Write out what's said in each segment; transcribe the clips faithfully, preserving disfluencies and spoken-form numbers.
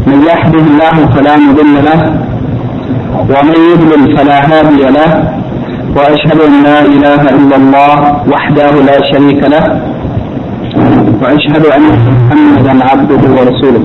من يهده الله فلا مضل له ومن يضلل فلا هادي له وأشهد أن لا إله إلا الله وحده لا شريك له وأشهد أن محمدا عبده ورسوله.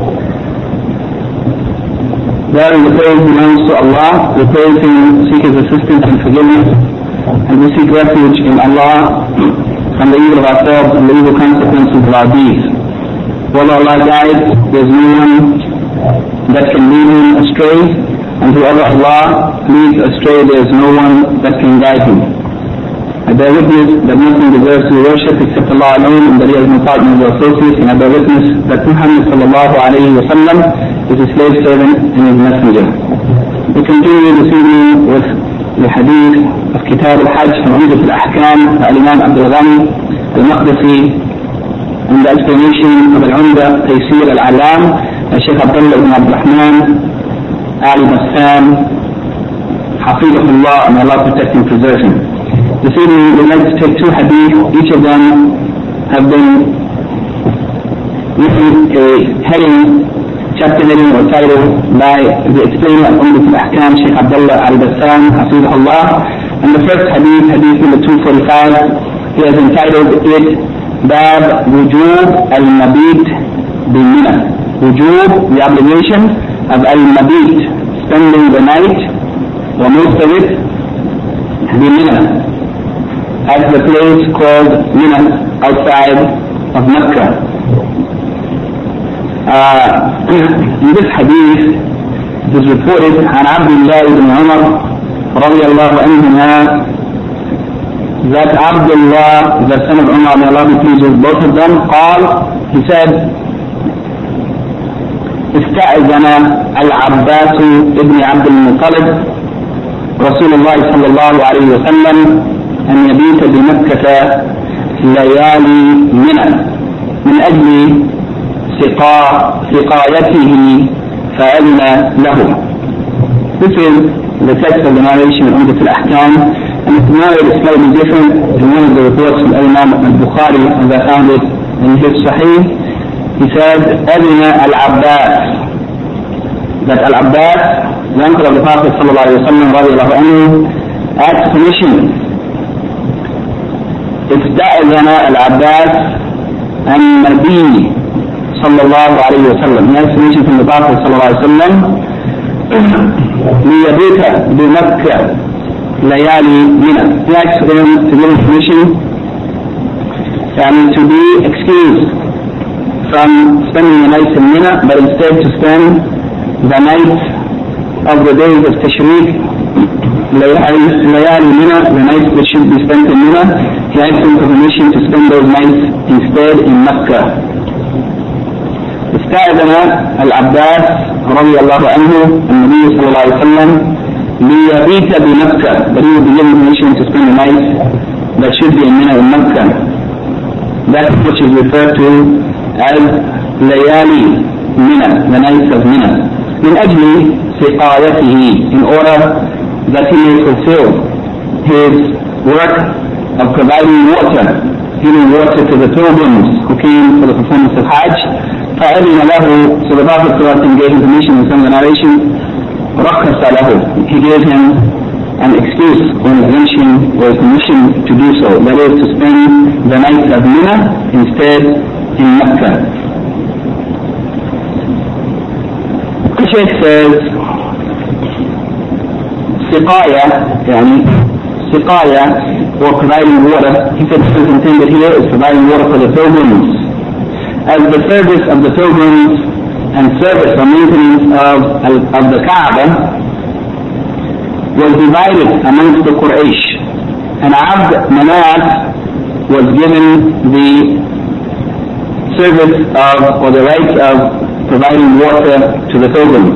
There is the praise belongs to Allah. We praise Him, seek His assistance and forgiveness, and we seek refuge in Allah from the evil of ourselves and the evil consequences of our deeds. While Allah guides, there is no one that can lead him astray, and whoever Allah leads astray, there is no one that can guide him. I bear witness that nothing deserves to be worshipped except Allah alone, and that He has no partners or associates, and I bear witness that Muhammad sallallahu alayhi wa sallam is His slave servant and His messenger. We continue this evening with the hadith of Kitab al-Hajj from Umdat al-Ahkam, Al-Imam Abdul Ghani al-Maqdisi, and the explanation of Al-Umda Taysir al-Alam, Shaykh Abdullah ibn Abdul Rahman Ali Bassam, Hafidahullah, and Allah protect and preserve him. This evening we would like to take two hadith. Each of them have been given a heading, chapter heading or title by the explainer of Umdat al-Ahkam, Shaykh Abdullah al-Bassam, Hafidahullah. And the first hadith, hadith number two forty-five, he has entitled it Bab Wujub al-Mabit bi-Mina. Wujub, the obligation of al-Mabit, spending the night, or most of it, bi-Mina, at the place called Mina, outside of Mecca. Uh, in this hadith, it is reported عن عبد الله بن عمر رضي الله عنهما that Abdullah, the son of Umar, may Allah be pleased with both of them, قال, he said, استأذن العباس ابن عبد المطلب رسول الله صلى الله عليه وسلم أن يبيت بمكة ليالي منى من أجل سقا سقايته فأذن له. This is the text of the narration of Umdat al-Ahkam, and it's narrated slightly different in one of the reports from Imam al-Bukhari, as I found it in his Sahih. He said, أذن العباس, that Al-Abbas, the uncle of the Prophet sallallahu alayhi wa sallam, radiallahu anhu, asked permission. استأذن العباس النبي صلى الله عليه وسلم. He asked permission from the Prophet sallallahu alayhi wa sallam ليبيت بمكة ليالي منى. He asked him to give him permission and to be excused from spending the night in Mina, but instead to spend the night of the days of Tashriq, Layali Mina, the nights that should be spent in Mina. He asked him for permission to spend those nights instead in Mecca. استأذن العباس رضي الله عنه النبي صلى الله عليه وسلم ليبيت بمكة, but he would be given permission to spend the night that should be in Mina in Mecca. That which is referred to as Layali Mina, the nights of Mina. من أجل سقايته, in order that he may fulfill his work of providing water, giving water to the pilgrims who came for the performance of Hajj. فأذن له, so the Prophet gave him permission in some of the narration. رخص له, he gave him an excuse or an exemption or permission to do so, that is to spend the night of Mina instead in Mecca. The Shaykh says Siqaya, yani Siqaya, or providing water, he said this is intended here is providing water for the pilgrims, as the service of the pilgrims and service or maintenance of, of the Kaaba was divided amongst the Quraysh, and Abd Manaf was given the service of, or the right of providing water to the pilgrims.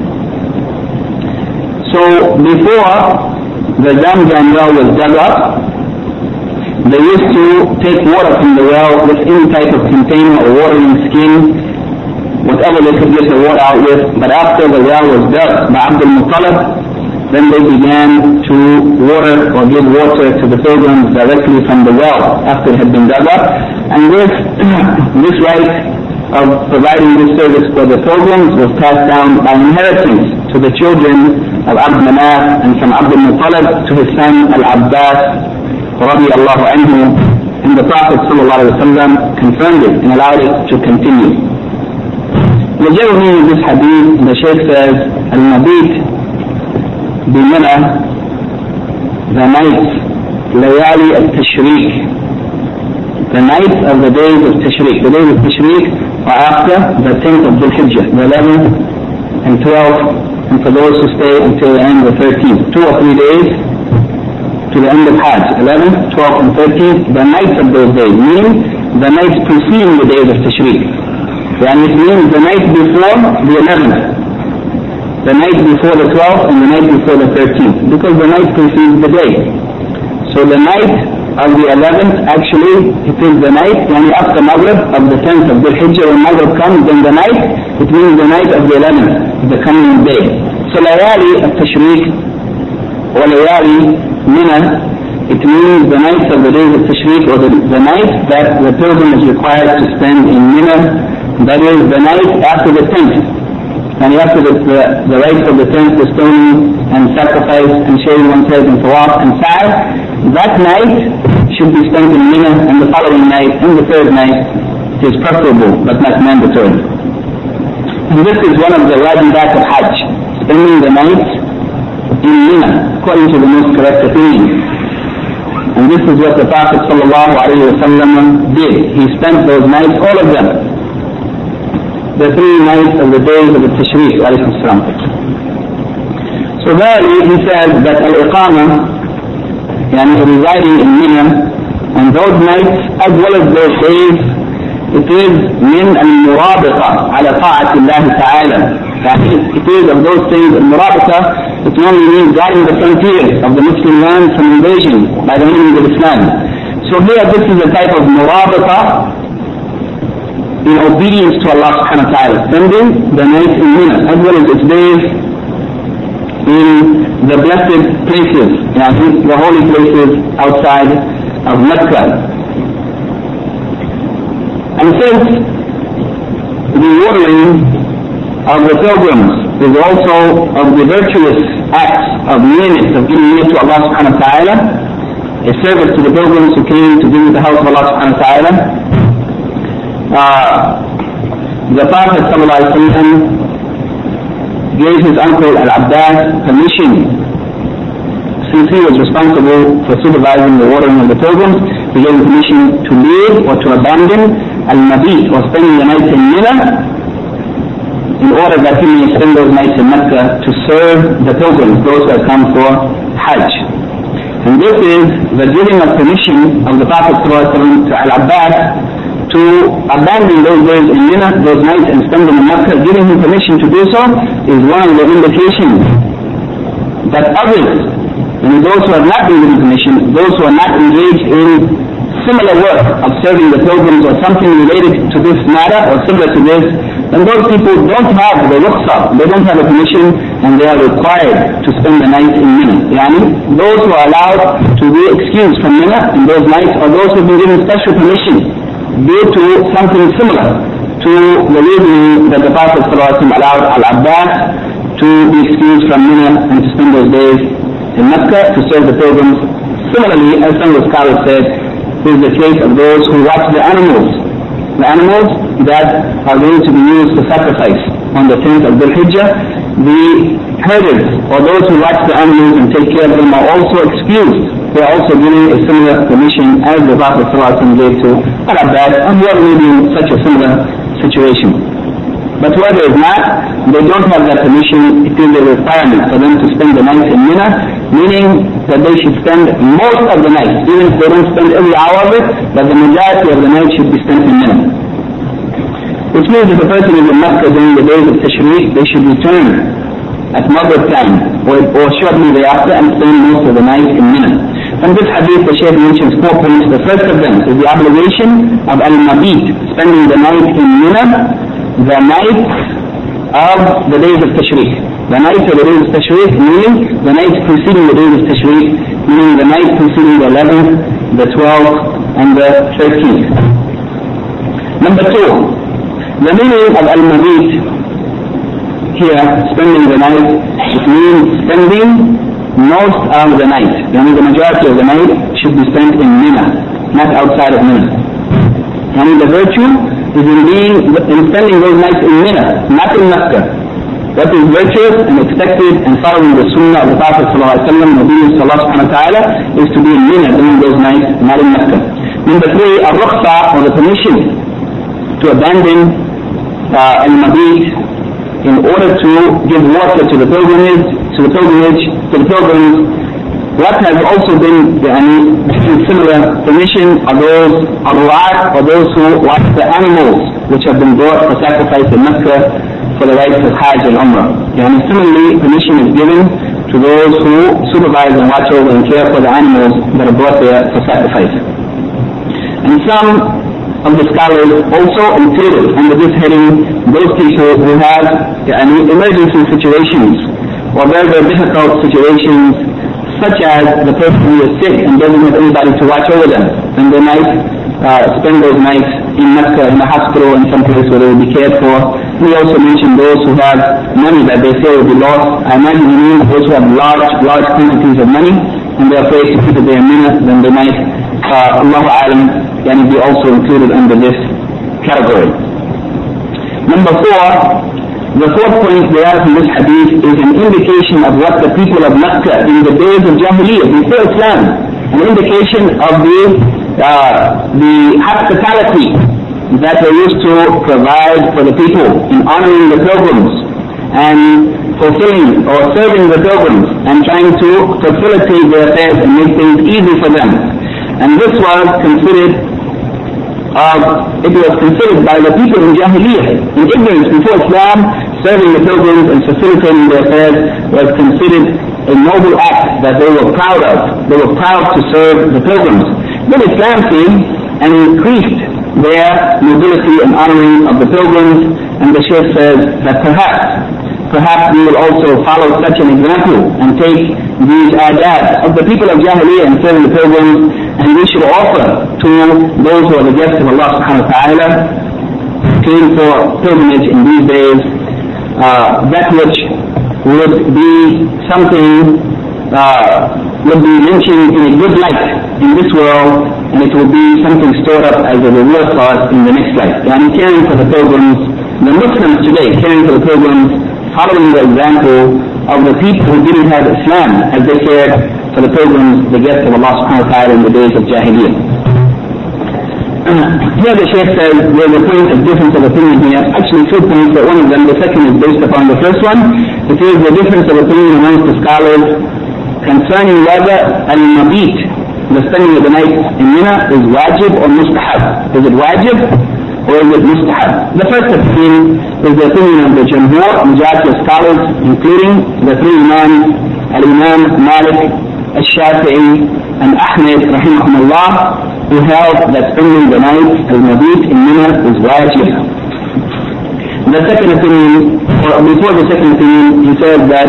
So before the Zamzam well was dug up, they used to take water from the well with any type of container or watering skin, whatever they could get the water out with. But after the well was dug by Abdul Muttalib, then they began to water or give water to the pilgrims directly from the well after it had been dug up. And this, this right of providing this service for the pilgrims was passed down by inheritance to the children of Abd Manaf and from Abd al-Muttalib to his son Al-Abbas radiyallahu anhu, and the Prophet sallallahu alaihi wasallam confirmed it and allowed it to continue. The general meaning of this hadith, the Shaykh says, Al-Mabit bimina, the nights, layali al-tashriq, the nights of the days of Tashriq. The days of Tashriq are after the tenth of Dhul Hijjah, the eleventh and twelfth, and for those who stay until the end of the thirteenth. Two or three days to the end of Hajj, eleventh, twelfth and thirteenth, the nights of those days, meaning the nights preceding the days of Tashriq. And it means the night before the eleventh, the night before the twelfth, and the night before the thirteenth, because the night precedes the day. So the night of the eleventh, actually, it is the night, yani after Maghrib of the tenth of Dhul Hijjah, when Maghrib comes, then the night, it means the night of the eleventh, the coming day. So layali al-tashriq, or layali mina, it means the nights of the days of Tashriq, or the, the night that the pilgrim is required to spend in Mina, that is the night after the tenth. And after the, the, the rites of the tenth, the stoning and sacrifice and shaving one's head and tawaf and sa'i, that night should be spent in Mina, and the following night and the third night is preferable but not mandatory. And this is one of the wajibat of Hajj, spending the night in Mina, according to the most correct opinion. And this is what the Prophet sallallahu alaihi wasallam did. He spent those nights, all of them, the three nights of the days of the Tashriq alayhi salam. So there he said that al-iqamah, yani residing in Mina, on those nights as well as those days, it is min al-murabita ala ta'ati Allah ta'ala. It is of those things, al-murabita, it only means guarding the frontiers of the Muslim lands from invasion by the enemies of Islam. So here this is a type of murabita in obedience to Allah subhanahu wa ta'ala, spending the night in Mina as well as its days in the blessed places, yani the holy places outside of Mecca. And since the ordering of the pilgrims is also of the virtuous acts of nearness, of getting near to Allah subhanahu wa ta'ala, a service to the pilgrims who came to visit the house of Allah subhanahu wa ta'ala, uh, the Prophet sallallahu alaihi wasallam gave his uncle Al-Abbas permission, since he was responsible for supervising the ordering of the pilgrims, he gave him permission to leave or to abandon Al-Mabit, or spending the night in Mina, in order that he may spend those nights in Mecca to serve the pilgrims, those who have come for Hajj. And this is the giving of permission of the Prophet ﷺ to Al-Abbas to abandon those days in Mina, those nights, and spend them in Mecca. Giving him permission to do so is one of the indications that others, and those who have not been given permission, those who are not engaged in similar work of serving the pilgrims or something related to this matter or similar to this, and those people don't have the rukhsah, they don't have a permission, and they are required to spend the night in Mina. Yani, those who are allowed to be excused from Mina in those nights are those who have been given special permission due to something similar to the reason that the Prophet ﷺ allowed Al-Abbas to be excused from Mina and to spend those days in Mecca to serve the pilgrims. Similarly, as some of the scholars said, is the case of those who watch the animals, the animals that are going to be used for sacrifice on the tenth of Dhul Hijjah. The herders, or those who watch the animals and take care of them, are also excused. They are also given a similar permission as the Prophet ﷺ gave to Al-Abbas, and whoever may be in such a similar situation. But whoever is not, they don't have that permission. It is a requirement for them to spend the night in Mina, meaning that they should spend most of the night, even if they don't spend every hour of it, but the majority of the night should be spent in Mina. Which means if a person is in Mecca during the days of Tashriq, they should return at Maghrib time, or, or shortly thereafter, and spend most of the night in Mina. From this hadith, the Shaykh mentions four points. The first of them is the obligation of Al-Mabit, spending the night in Mina, the night of the days of Tashriq. The night of the days of Tashriq, meaning the night preceding the days of Tashriq, meaning the night preceding the eleventh, the twelfth, and the thirteenth. Number two, The meaning of al-mabit here, spending the night, it means spending most of the night. I mean, the majority of the night should be spent in Mina, not outside of Mina. I mean, the virtue is in being in spending those nights in Mina, not in Makkah. What is virtuous and expected and following the Sunnah of the Prophet sallallahu alaihi wasallam, Nabi sallallahu alaihi wasallam, is to be in Mina during those nights, not in Makkah. Number three, al-rukhsa, or the permission to abandon uh, al-mabit in order to give water to the pilgrimage, to the pilgrimage, to the pilgrims. What has also been yani, similar permission are those arwah, or those who watch the animals which have been brought for sacrifice in Mecca for the rites of Hajj and Umrah. Yani, similarly, permission is given to those who supervise and watch over and care for the animals that are brought there for sacrifice. And some of the scholars also included under this heading those people who have yani, emergency situations or very, very difficult situations, such as the person who is sick and doesn't have anybody to watch over them, and they might uh, spend those nights in Mecca, in a hospital, in some place where they will be cared for. We also mentioned those who have money that they say will be lost. I imagine you mean those who have large, large quantities of money, and they're afraid to keep it there a minute, then they might, uh, Allahu A'lam, can be also included under this category. Number four, the fourth point there from this hadith is an indication of what the people of Mecca in the days of Jahiliyyah, before Islam, an indication of the uh, the hospitality that they used to provide for the people in honoring the pilgrims and fulfilling or serving the pilgrims and trying to facilitate their affairs and make things easy for them. And this was considered Uh, it was considered by the people in Jahiliyyah, in ignorance before Islam, serving the pilgrims and facilitating their affairs was considered a noble act that they were proud of. They were proud to serve the pilgrims. Then Islam came and increased their nobility and honoring of the pilgrims, and the Shaykh says that perhaps, perhaps we will also follow such an example and take these adab of the people of Jahiliyyah and serving the pilgrims, and we should offer to those who are the guests of Allah subhanahu wa ta'ala, came for pilgrimage in these days, uh, that which would be something, uh, would be mentioned in a good light in this world, and it will be something stored up as a reward for us in the next life. And caring for the pilgrims, the Muslims today, caring for the pilgrims, following the example of the people who didn't have Islam as they cared for the pilgrims, the guests of Allah subhanahu wa ta'ala in the days of Jahiliyyah. Here the Shaykh says there's a point of difference of opinion here. Actually two points, but one of them, the second is based upon the first one. It is the difference of opinion amongst the scholars concerning whether al-mabit, the spending of the night in Mina, is wajib or mustahab. Is it wajib or is it mustahab? The first opinion is the opinion of the Jumhur, majority of scholars, including the three Imams, Al-Imam Malik, Al-Shafi'i, and Ahmed, rahimahumullah, who held that spending the night, al-mabit, in Mina is wajib. The second opinion, or before the second opinion, he says that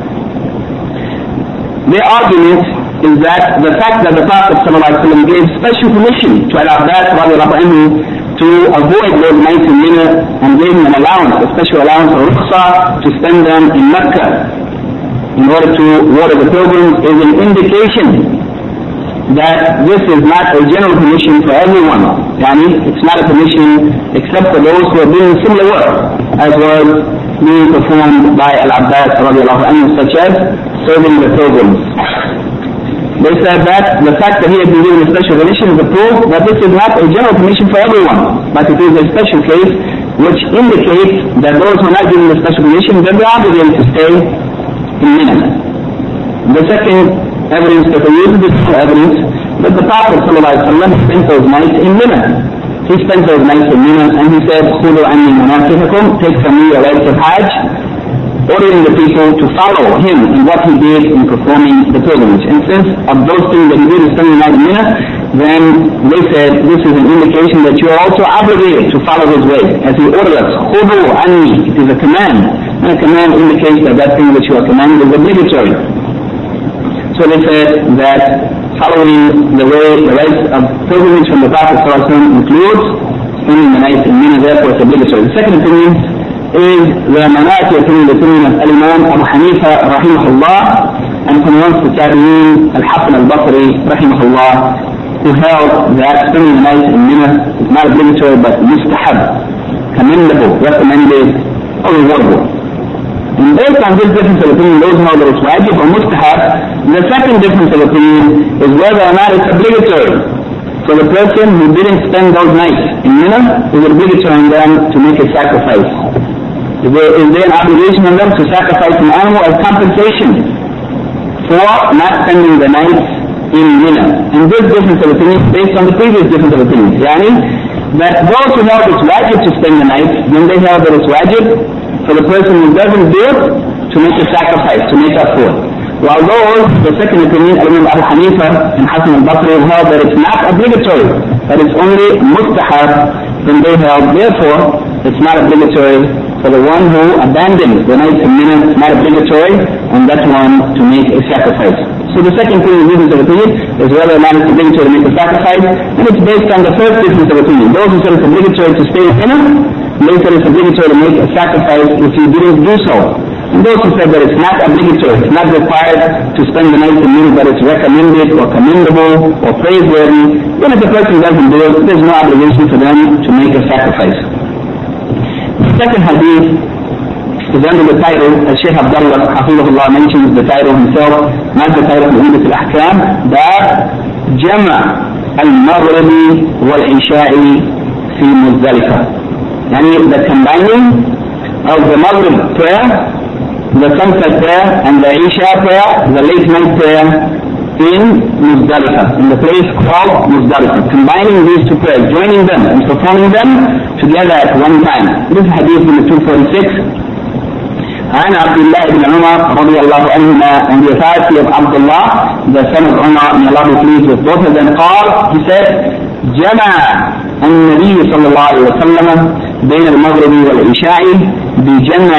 their argument is that the fact that the Prophet ﷺ gave special permission to Al-Abbas radiallahu anhu to avoid those nights in Mina and gave him an allowance, a special allowance or rukhsa to spend them in Mecca in order to water the pilgrims, is an indication that this is not a general permission for everyone. Yani, it's not a permission except for those who are doing similar work as was being performed by Al-Abbas radiallahu anhu, such as serving the pilgrims. They said that the fact that he had been given a special permission is a proof that this is not a general permission for everyone, but it is a special case which indicates that those who are not given a special permission, then they are obligated to stay in Mina. The second evidence that they use is the evidence that the Prophet ﷺ spent those nights in Mina. He spent those nights in Mina and he said, خُذُوا عَنِّي مَنَاسِكَكُمْ, take from me your rites of Hajj, ordering the people to follow him in what he did in performing the pilgrimage. And since of those things that he did in spending the night in Mina, then they said this is an indication that you are also obligated to follow his way, as he ordered us, خُذُوا عَنِّي, it is a command, and a command indicates that that thing which you are commanded is obligatory. So they said that following the way, the rites of pilgrimage from the Prophet ﷺ includes spending the night in Mina, therefore it's obligatory. The second opinion is the minority opinion, the opinion of Imam Abu Hanifa rahimahullah, and from amongst the Tabi'een, Al-Hasan al-Basri rahimahullah, who held that spending the night in Mina is not obligatory but mustahab, commendable, recommended, or rewardable. And based on this difference of opinion, those who know that it's wajib or mustahab, the second difference of opinion is whether or not it's obligatory. So the person who didn't spend those nights in Mina, is obligatory on them to make a sacrifice. Is there, is there an obligation on them to sacrifice an animal as compensation for not spending the nights in Mina? And this difference of opinion is based on the previous difference of opinion. Yani, that those who know it's wajib to spend the night, then they have that it's wajib for the person who doesn't do it to make a sacrifice, to make up for it. While those, the second opinion, Imam Abu Hanifa and Hasan al-Basri held that it's not obligatory, that it's only mustahab, then they held, therefore, it's not obligatory for the one who abandons the night in Mina, it's not obligatory on that one to make a sacrifice. So the second thing is difference of opinion is whether or not it's obligatory to make a sacrifice, and it's based on the first difference of opinion. Those who said it's obligatory to stay in Mina, they said it's obligatory to make a sacrifice if you didn't do so. And those who said that it's not obligatory, it's not required to spend the night in Mina, but it's recommended or commendable or praiseworthy, then if the person doesn't do it, there's no obligation for them to make a sacrifice. The second hadith is under the title, as Shaykh Abdullah Hafizahullah mentions the title himself, not the title of Umdat al-Ahkam, but Jama' al-Maghribi wal-Isha'i fi Muzdalifah. Yani the combining of the Maghrib prayer, the sunset prayer, and the Isha prayer, the late night prayer in Muzdalifah, in the place called Muzdalifah. Combining these two prayers, joining them and performing them together at one time. This is hadith number two forty-six. عن عبد الله بن عمر رضي الله عنهما, and the authority of Abdullah, the son of Umar, may Allah be pleased with both of them, قال, he said, جمع النبي صلى الله عليه وسلم بين المغرب والعشاء بجمع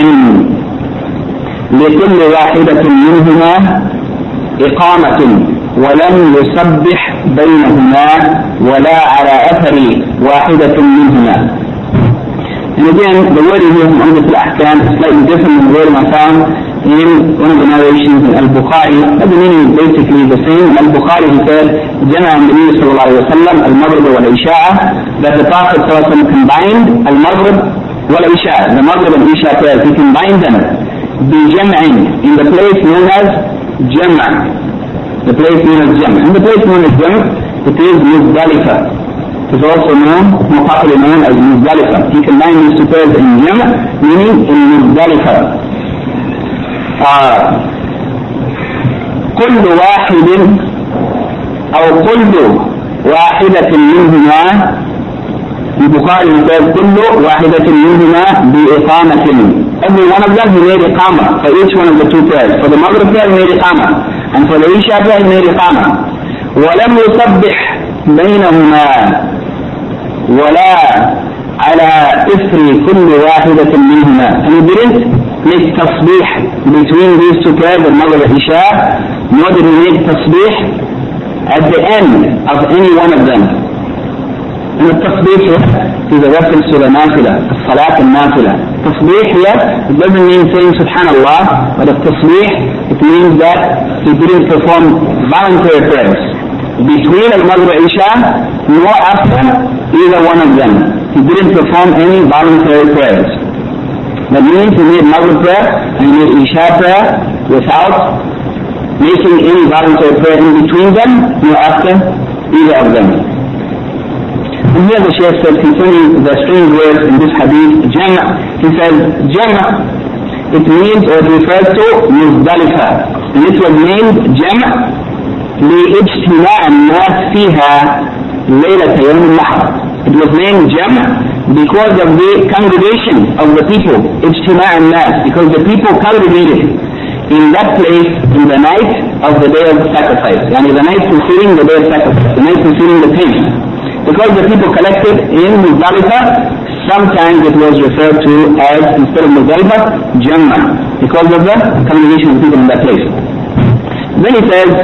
لكل واحدة منهما إقامة ولم يسبح بينهما ولا على أثر واحدة منهما. And again, the word here from Umdat al-Ahkam is slightly different than the word I found in one of the narrations in Al-Bukhari. But the meaning is basically the same. In Al-Bukhari he said, جمع النبي صلى الله عليه وسلم المغرب والعشاء, that the Prophet صلى الله عليه وسلم combined المغرب والعشاء, the Maghrib and Isha prayers, he combined them بجمع, in the place known as Jama', the place known as Jama'. And the place known as Jama', it is Muzdalifah. It is also known, more popularly known as Muzdalifah. He combined these two prayers in Jama', meaning in Muzdalifah. كل واحد أو كل واحدة منهما, البخاري says كل واحدة منهما بإقامة. Every one of them he made iqamah for each one of the two prayers. For the Maghrib prayer he made iqamah, and for the Isha prayer he made iqamah. ولم يسبح بينهما ولا على إثر كل واحدة منهما. And he didn't make tasbih between these two prayers, the Maghrib and Isha, nor did he make tasbih at the end of any one of them. And the tasbih is a reference to the nafila, the salat and nafila. Tasbih here, it doesn't mean saying subhanallah, but the tasbih, it means that he didn't perform voluntary prayers between al-Maghrib and Isha, nor after either one of them. He didn't perform any voluntary prayers. That means he made Maghrib prayer and he made Isha prayer without making any voluntary prayer in between them, nor after either of them. And here the Shaykh says, concerning the strange words in this hadith, Jama', he says, Jama', it means or it refers to Muzdalifah. And it was named Jama' لإجتماع الناس فيها ليلة يوم النحر. It was named Jama' because of the congregation of the people, Ijtima' al-Nas, because the people congregated in that place in the night of the day of sacrifice, yani the night preceding the day of sacrifice, the night preceding the tenth. Because the people collected in Muzdalifah, sometimes it was referred to as, instead of Muzdalifah, Jama', because of the congregation of people in that place. Then he says,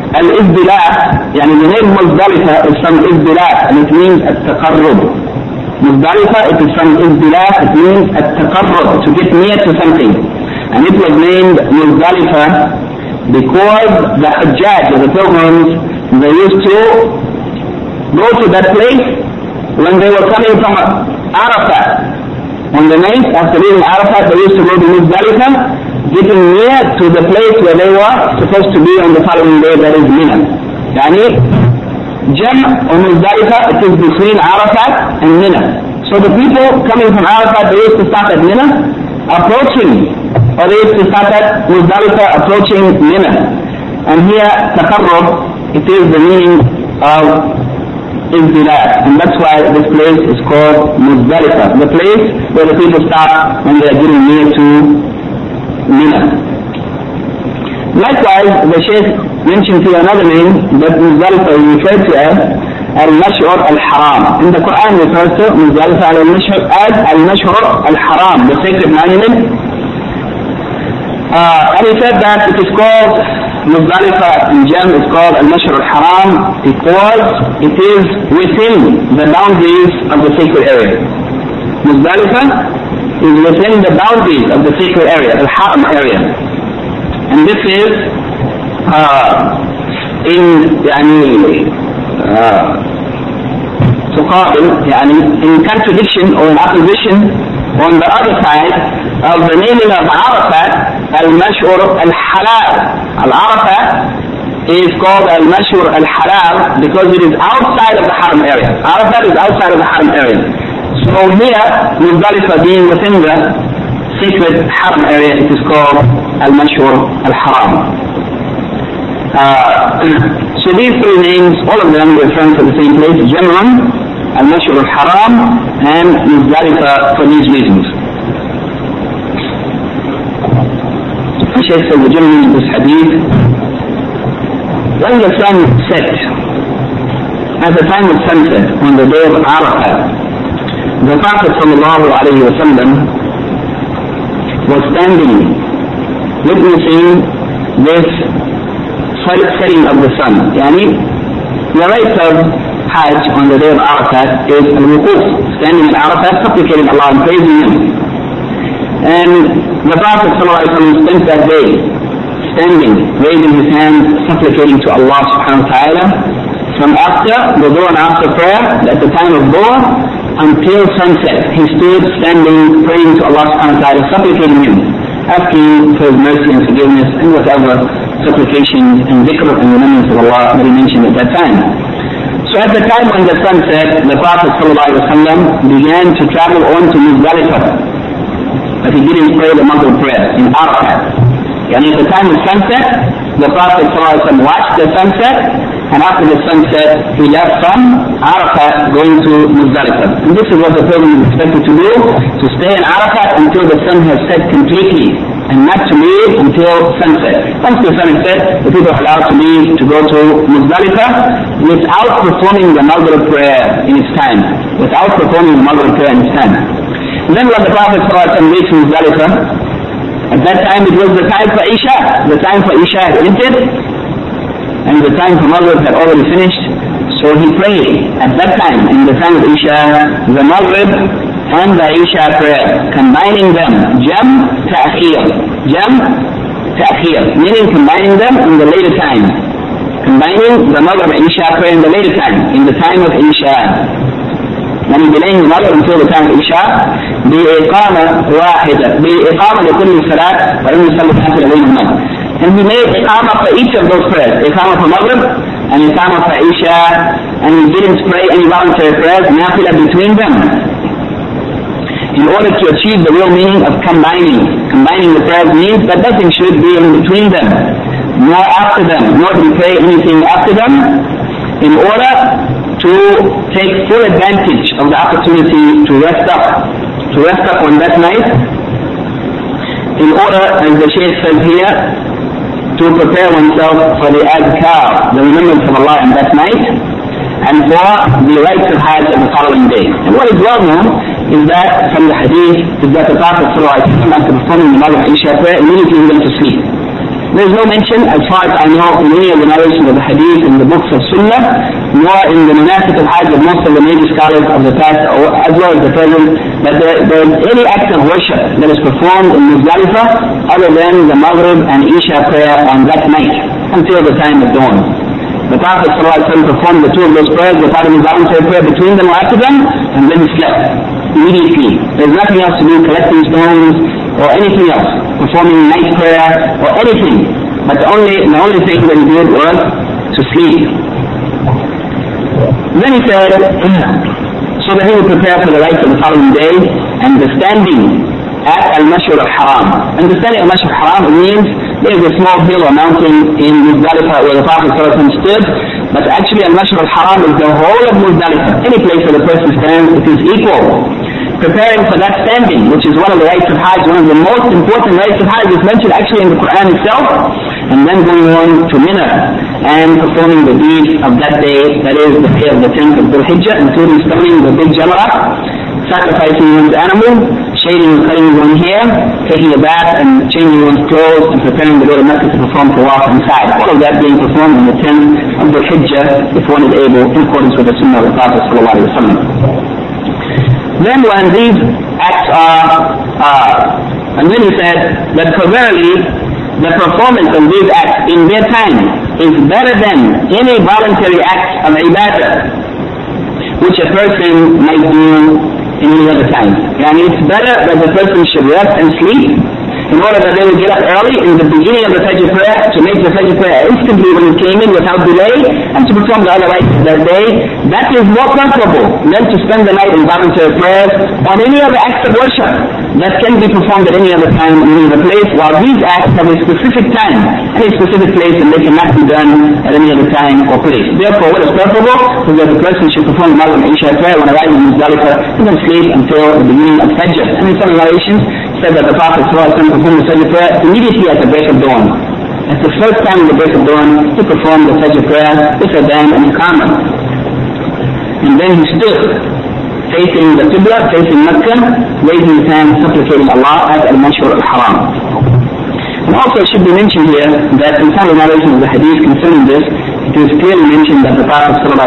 Al-Izdilah, yani the name Muzdalifah is from Izdilah, and it means at-taqarrub. Muzdalifah, it is from Izdilah, it means at-taqarrub, to get near to something. And it was named Muzdalifah because the Hajjaj, the pilgrims, they used to go to that place when they were coming from Arafat. On the night after leaving Arafat, they used to go to Muzdalifah, getting near to the place where they were supposed to be on the following day, that is Mina. Yani, Jam or Muzdalifah, it is between Arafat and Mina. So the people coming from Arafat, they used to start at Mina, approaching, or they used to start at Muzdalifah, approaching Mina. And here, Taqarrub, it is the meaning of Izdilah, and that's why this place is called Muzdalifah, the place where the people start when they are getting near to Mina. Likewise, the Shaykh mentioned here another name that Muzdalifah is referred to as Al-Mash'ur Al-Haram. In the Quran refers to Muzdalifah as Al-Mash'ur Al-Haram, the sacred monument. Uh, and he said that it is called Muzdalifah in Jam is called Al-Mash'ur Al-Haram because it is within the boundaries of the sacred area. Muzdalifah is within the boundaries of the sacred area, Al-Haram area. And this is uh, in يعني uh, تقابل يعني in contradiction or in opposition on the other side of the naming of Arafat, Al-Mash'ur Al-Halal. Al-Arafat is called Al-Mash'ur Al-Halal because it is outside of the Haram area. Arafat is outside of the Haram area. So here, Muzdalifah being within the sacred Haram area, it is called Al-Mash'ur Al-Haram. Uh, so these three names, all of them refer to the same place, Jamran, Al-Mash'ur Al-Haram, and Muzdalifah for these reasons. The Shaykh said, the gentleman in this hadith, when the sun set, at the time of sunset, on the day of Arafat, the Prophet sallallahu alayhi wa sallam was standing, witnessing this setting of the sun. Yani, the rite of Hajj on the day of Arafat is al-wuquf, standing at Arafat, supplicating Allah and praising Him. And the Prophet ﷺ spent that day standing, raising his hands, supplicating to Allah subhanahu wa ta'ala from after the Dhuhr and after prayer, at the time of Dhuhr, until sunset. He stood standing, praying to Allah subhanahu wa ta'ala, supplicating Him, asking for His mercy and forgiveness and whatever supplications and dhikr and remembrance of Allah that he mentioned at that time. So at the time when the sun set, the Prophet ﷺ began to travel on to Muzdalifah. But he didn't pray the Maghrib prayer in Arafat. And at the time of sunset, the Prophet ﷺ watched the sunset, and after the sunset, he left from Arafat going to Muzdalifah. And this is what the pilgrim is expected to do, to stay in Arafat until the sun has set completely, and not to leave until sunset. Once the sun is set, the people are allowed to leave to go to Muzdalifah without performing the Maghrib prayer in its time. Without performing the Maghrib prayer in its time. And then when the Prophet ﷺ reached Muzdalifah, at that time it was the time for Isha. The time for Isha had entered, and the time for Maghrib had already finished. So he prayed at that time, in the time of Isha, the Maghrib and the Isha prayer, combining them, Jam Ta'khir. Jam Ta'khir, meaning combining them in the later time. Combining the Maghrib and Isha prayer in the later time, in the time of Isha. And delaying the Maghrib until the time of Isha, بإقامة واحدة, بإقامة لكل صلاة, وإن يصلي الناس بينهما. And he made Iqamah for each of those prayers, Iqamah for Maghrib and Iqamah for Isha, and he didn't pray any voluntary prayers, Nafila between them, in order to achieve the real meaning of combining. Combining the prayers means that nothing should be in between them, nor after them, nor to pray anything after them, in order to take full advantage of the opportunity to rest up, to rest up on that night, in order, as the Shaykh says here, to prepare oneself for the azkar, the remembrance of Allah on that night, and for the rites of Hajj on the following day. And what is well known is that from the hadith is that the Prophet ﷺ, after performing the Maghrib and Isha prayer, immediately he went to sleep. There is no mention, as far as I know, in any of the narrations of the hadith in the books of Sunnah, nor in the manasik of Hajj of most of the major scholars of the past, or as well as the present, that there, there is any act of worship that is performed in Muzdalifah other than the Maghrib and Isha prayer on that night until the time of dawn. The Prophet ﷺ performed the two of those prayers, the Prophet voluntary prayer between them or after them, and then he slept immediately. There's nothing else to do, collecting stones or anything else, performing night prayer or anything. But the only, the only thing that he did was to sleep. Then he said, so that he would prepare for the rites of the following day, and the standing at Al-Mashur al-Haram. And the standing at Al-Mashur al-Haram, it means there is a small hill or mountain in Muzdalifah where the Prophet ﷺ stood, but actually Al-Mashur al-Haram is the whole of Muzdalifah. Any place where the person stands, it is equal. Preparing for that standing, which is one of the rites of Hajj, one of the most important rites of Hajj, is mentioned actually in the Quran itself, and then going on to Mina and performing the deeds of that day, that is the day of the tenth of Dhul Hijjah, including stoning the big Jamrah, sacrificing one's animal, shaving and cutting one's hair, taking a bath and changing one's clothes, and preparing to go to Mecca to perform tawaf inside. All of that being performed on the tenth of Dhul Hijjah, if one is able, in accordance with the Sunnah of the Prophet sallallahu alaihi wasallam. Then when these acts are, uh, and then he said that primarily the performance of these acts in their time is better than any voluntary act of ibadah which a person might do in any other time. And it's better that the person should rest and sleep in order that they will get up early in the beginning of the Fajr prayer to make the Fajr prayer instantly when it came in without delay, and to perform the other rites that day. That is more preferable than to spend the night in voluntary prayers on any other acts of worship that can be performed at any other time in any other place, while these acts have a specific time and a specific place, and they cannot be done at any other time or place. Therefore, what is preferable is that the person should perform the Maghrib and Isha prayer when arriving in Muzdalifah and then sleep until the beginning of Fajr. And in some narrations said that the Prophet performed the Fajr prayer immediately at the break of dawn. At the first time of the break of dawn, he performed the Fajr prayer with adhan and iqamah. And then he stood facing the Qibla, facing Mecca, raising his hand, supplicating Allah at Al-Mashur al-Haram. And also it should be mentioned here that in some of the narrations of the hadith concerning this, it is clearly mentioned that the Prophet ﷺ,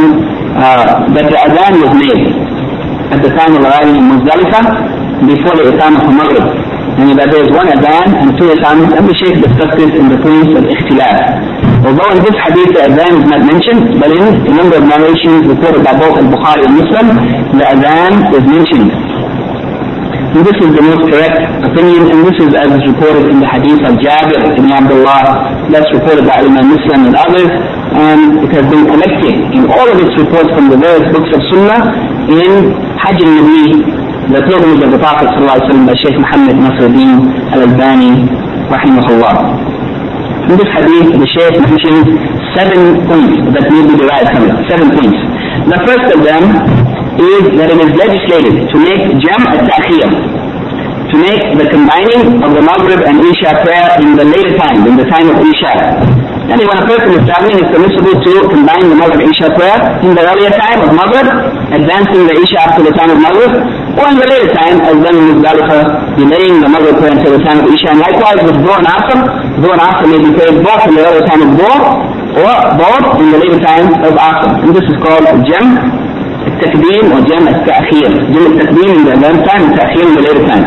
uh, that the adhan was made at the time of arriving in Muzdalifah before the Iqamah for Maghrib. And that there is one adhan and two iqamahs, and the Shaykh discussed this in the points of ikhtilaf. Although in this hadith the adhan is not mentioned, but in a number of narrations reported by both Al-Bukhari and Muslim, the adhan is mentioned. And this is the most correct opinion, and this is as is reported in the hadith of Jabir ibn Abdullah, that's reported by Imam Muslim and others, and it has been collected in all of its reports from the various books of Sunnah in Hajj al-Nabi, the pilgrimage of the Prophet ﷺ by Shaykh Muhammad Nasruddin al-Albani rahimahullah. In this hadith, the Shaykh mentions seven points that need to be derived from it. Seven points. The first of them is that it is legislated to make jam' al-ta'khir, to make the combining of the Maghrib and Isha prayer in the later time, in the time of Isha. And when a person is traveling, it's permissible to combine the Maghrib and Isha prayer in the earlier time of Maghrib, advancing the Isha after the time of Maghrib, or in the later time, as done in Muzdalifah, delaying the Maghrib prayer until the time of Isha. And likewise with Dhuhr and Asr, Dhuhr and Asr may be prayed both in the earlier time of Dhuhr, or both in the later time of Asr. And this is called Jam' al-Takdeem or Jam' al-Ta'khir. Jam' al-Takdeem in the advance time, and Ta'khir in the later time.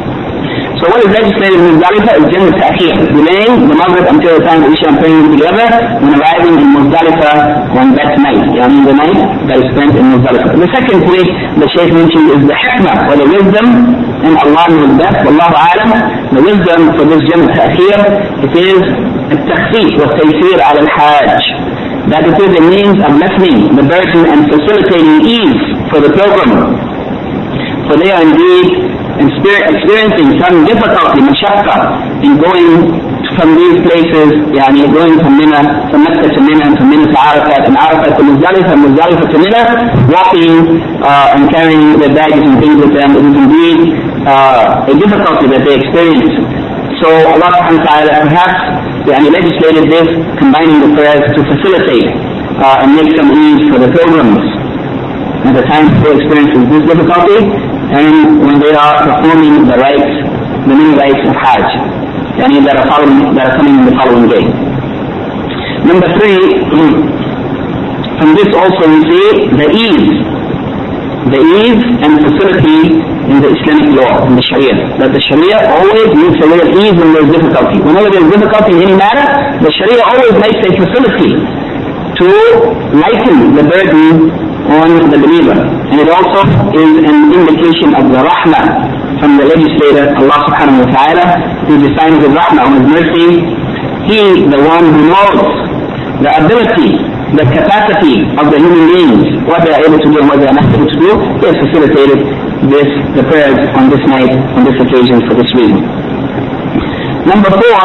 So what is legislated in Muzdalifah is Jam' al-Ta'khir, delaying the Maghrib until the time of Isha and praying together when arriving in Muzdalifah on that night, yani the night that is spent in Muzdalifah. The second point the Shaykh mentioned is the hikmah, or the wisdom, and Allah knows best, Wallahu a'lam, the wisdom for this Jam' al-Ta'khir, it is al-Takhfif wa al-Taysir ala al-Hajj, that it is a means of lessening the burden and facilitating ease for the pilgrim, for they are indeed experiencing some difficulty, mashaqqa, in going from these places, yani going from Mina, from Mecca to Mina, and from Mina to Arafat, and Arafat to Muzdalifah, and Muzdalifah to Mina, walking uh, and carrying their baggage and things with them. It is indeed uh, a difficulty that they experience. So Allah subhanahu wa ta'ala perhaps yani, legislated this, combining the prayers to facilitate uh, and make some ease for the pilgrims at the time they experience this difficulty, and when they are performing the rites, the many rites of Hajj. yani that are following, that are coming in the following day. Number three, from this also we see the ease, the ease and facility in the Islamic law, in the Sharia. That the Sharia always makes a way of ease when there's difficulty. Whenever there's difficulty in any matter, the Sharia always makes a facility to lighten the burden on the believer. And it also is an indication of the rahmah from the legislator, Allah subhanahu wa ta'ala, who is a sign of his rahmah, of his mercy. He, the one who knows the ability, the capacity of the human beings, what they are able to do and what they are not able to do, he has facilitated this, the prayers on this night, on this occasion, for this reason. Number four,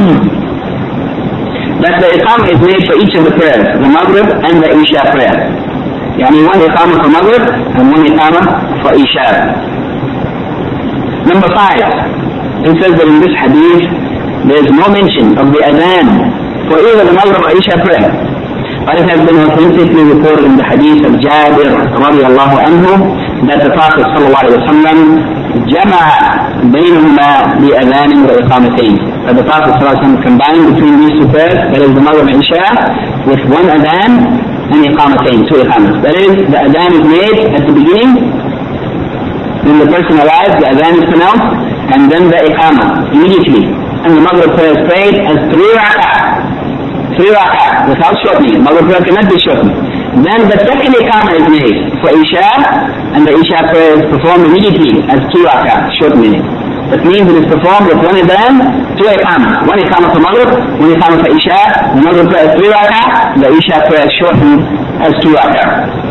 that the iqamah is made for each of the prayers, the Maghrib and the Isha prayer. Yani one iqamah for Maghrib and one iqamah for Isha. Number five, it says that in this hadith there is no mention of the adhan for either the Maghrib or Isha prayer. But it has been authentically reported in the hadith of Jabir radiallahu anhu that the Prophet sallallahu alayhi wa sallam jama'a baynahuma bi adhanin wa iqamatayn. That the Prophet sallallahu alayhi wa sallam combined between these two prayers, that is the Maghrib and Isha, with one adhan and iqamatayn, two iqamas. That is, the adhan is made at the beginning, when the person arrives, the adhan is pronounced, and then the iqamah immediately. And the Maghrib prayer is prayed as three rak'ah. Three rak'ah, without shortening. Maghrib prayer cannot be shortened. Then the second iqamah is made for Isha, and the Isha prayer is performed immediately as two rak'ah, shortening it. That means it is performed with one adhan, two iqamah. One iqamah for Maghrib, one iqamah for Isha. The Maghrib prayer is three rak'ah, the Isha prayer is shortened as two rak'ah.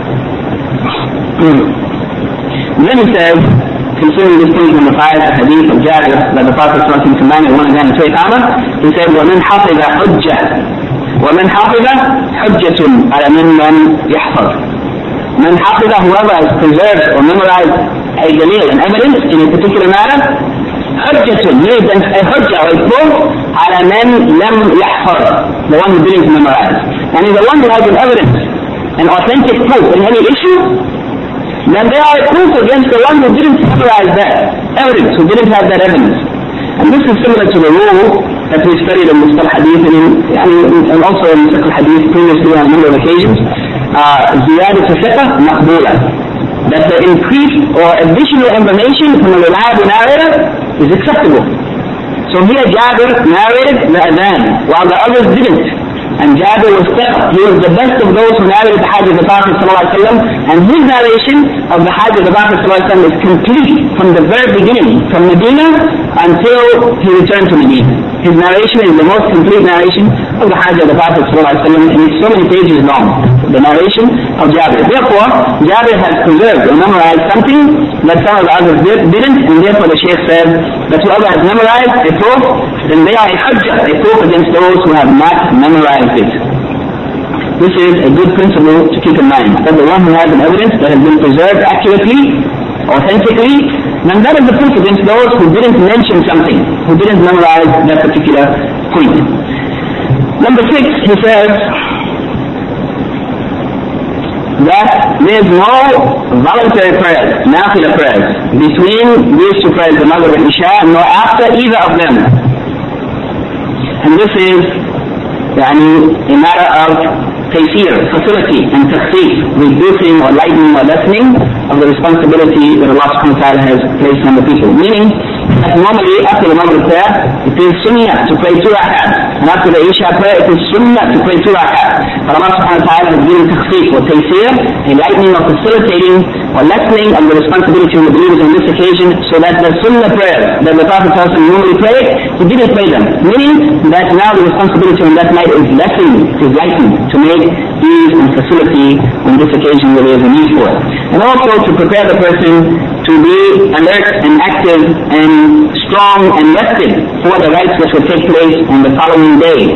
Then he says, concerning this point in the five hadith of Jabir, that the Prophet commanded one adhan and two iqamah, he said, وَمَنْ حَفِظَ حُجَّةً وَمَنْ حَفِظَ حُجَّةٌ عَلَى مَنْ لَمْ يَحْفَظ. Man حَفِظَ, whoever has preserved or memorized a dalil, an evidence in a particular matter, حُجَّةٌ, he is a hujjah or a proof, عَلَى مَنْ لَمْ يَحْفَظ, the one who didn't memorize. And he's the one who has an evidence, an authentic proof in any issue, then they are a proof against the one who didn't memorize that evidence, who didn't have that evidence. And this is similar to the rule that we studied in Mustalah Hadith and, and also in Mustalah Hadith previously on a number of occasions. Ziyadat al-fiqh maqbula, that the increased or additional information from a reliable narrator is acceptable. So here Jabir narrated the adhan while the others didn't. And Jabir was thiqah. He was the best of those who narrated the Hajj of the Prophet ﷺ, and his narration of the Hajj of the Prophet ﷺ is complete from the very beginning, from Medina until he returned to Medina. His narration is the most complete narration of the Hajj of the Prophet ﷺ, and it's so many pages long, the narration of Jabir. Therefore, Jabir has preserved or memorized something that some of the others did, didn't, and therefore the Shaykh says that whoever has memorized a proof, then they are a hujjah, a proof against those who have not memorized it. This is a good principle to keep in mind, that the one who has an evidence that has been preserved accurately, authentically, then that is the proof against those who didn't mention something, who didn't memorize that particular point. Number six, he says that there is no voluntary prayers, nafila prayers, between these two prayers, the Maghrib and Isha, nor after either of them. And this is يعني, a matter of taysir, facility, and takhfif, reducing or lightening or lessening of the responsibility that Allah subhanahu wa ta'ala has placed on the people. Meaning that normally after the Maghrib prayer, it is sunnah to pray two rak'ahs, and after the Isha prayer, it is sunnah to pray two rak'ahs. But Allah subhanahu wa ta'ala has given takhfif or taysir, a lightening or facilitating or lessening of the responsibility of the believers on this occasion, so that the sunnah prayers that the Prophet normally prayed, he didn't pray them. Meaning that now the responsibility on that night is lessened, is lightened, to make ease and facility on this occasion where there is a need for it. And also to prepare the person to be alert and active and strong and rested for the rites that will take place on the following day.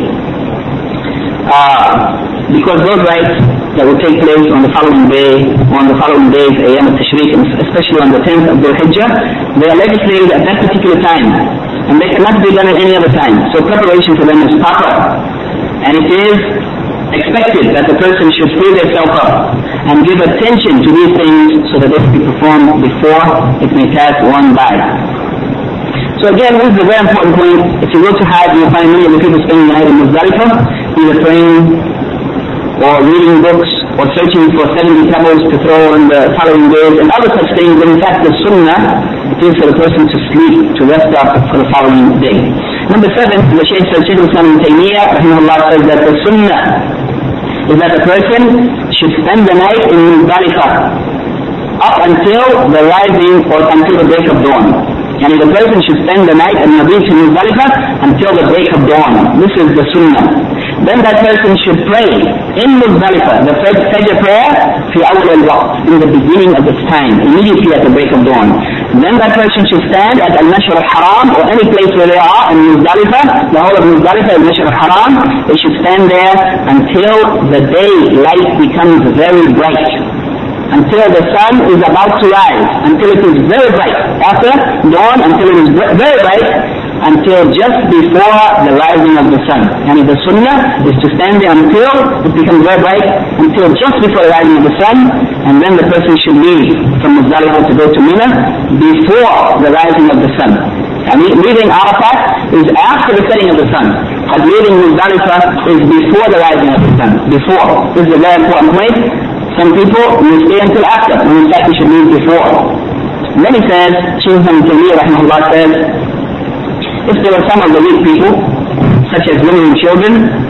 Uh, because those rites that will take place on the following day, on the following days, Ayyam al-Tashriq, especially on the tenth of Dhul Hijjah, they are legislated at that particular time, and they cannot be done at any other time. So preparation for them is proper, and it is expected that the person should free themselves up and give attention to these things so that they can be performed before it may pass one by. So again, this is a very important point. If you go to Hajj, you'll find many of the people spending the night in Muzdalifah, either praying or reading books or searching for seventy pebbles to throw in the following days and other such things. But in fact, the sunnah, it is for the person to sleep, to rest up for the following day. Number seven, the Shaykh said, Shaykh al-Islam ibn Taymiyyah, rahimahullah, says that the sunnah is that the person should spend the night in Muzdalifah up until the rising or until the break of dawn. And the person should spend the night in Mabit in Muzdalifah until the break of dawn. This is the sunnah. Then that person should pray in Muzdalifah, the first Fajr prayer, fi awwal al-waqt, in the beginning of its time, immediately at the break of dawn. Then that person should stand at al-Mashar al-Haram, or any place where they are in Muzdalifah, the whole of Muzdalifah, al-Mashar al-Haram. They should stand there until the day light becomes very bright, until the sun is about to rise, until it is very bright. After dawn, until it is very bright, until just before the rising of the sun. And the sunnah is to stand there until it becomes very bright, until just before the rising of the sun, and then the person should leave from Muzdalifah to go to Mina before the rising of the sun. I mean, leaving Arafat is after the setting of the sun, but leaving Muzdalifah is before the rising of the sun. Before. This is a very important point. Some people will stay until after, when in fact we should leave before. And then he says, Shaykh ibn Taymiyyah rahimahullah says, if there were some of the weak people, such as women and children,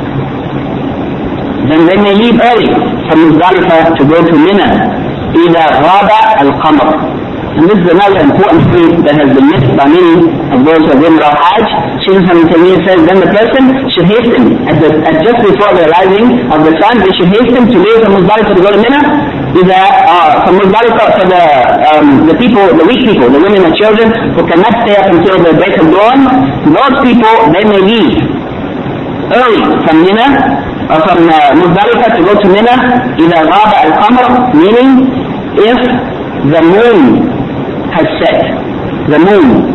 then they may leave early from Muzdalifah to go to Mina, إِذَا غَابَ الْقَمَرُ. And this is another important point that has been missed by many of those who have been about Hajj. Shaykh ibn Taymiyyah says, then the person should hasten, at, the, at just before the rising of the sun, they should hasten to leave from Muzdalifah to go to Mina. Is that uh, from Muzdalifah for the um, the people, the weak people, the women and children who cannot stay up until the break of dawn, those people, they may leave early from Mina, or from uh, Muzdalifah to go to Mina, إِذَا غَابَ الْقَمَرُ, meaning if the moon has set, the moon.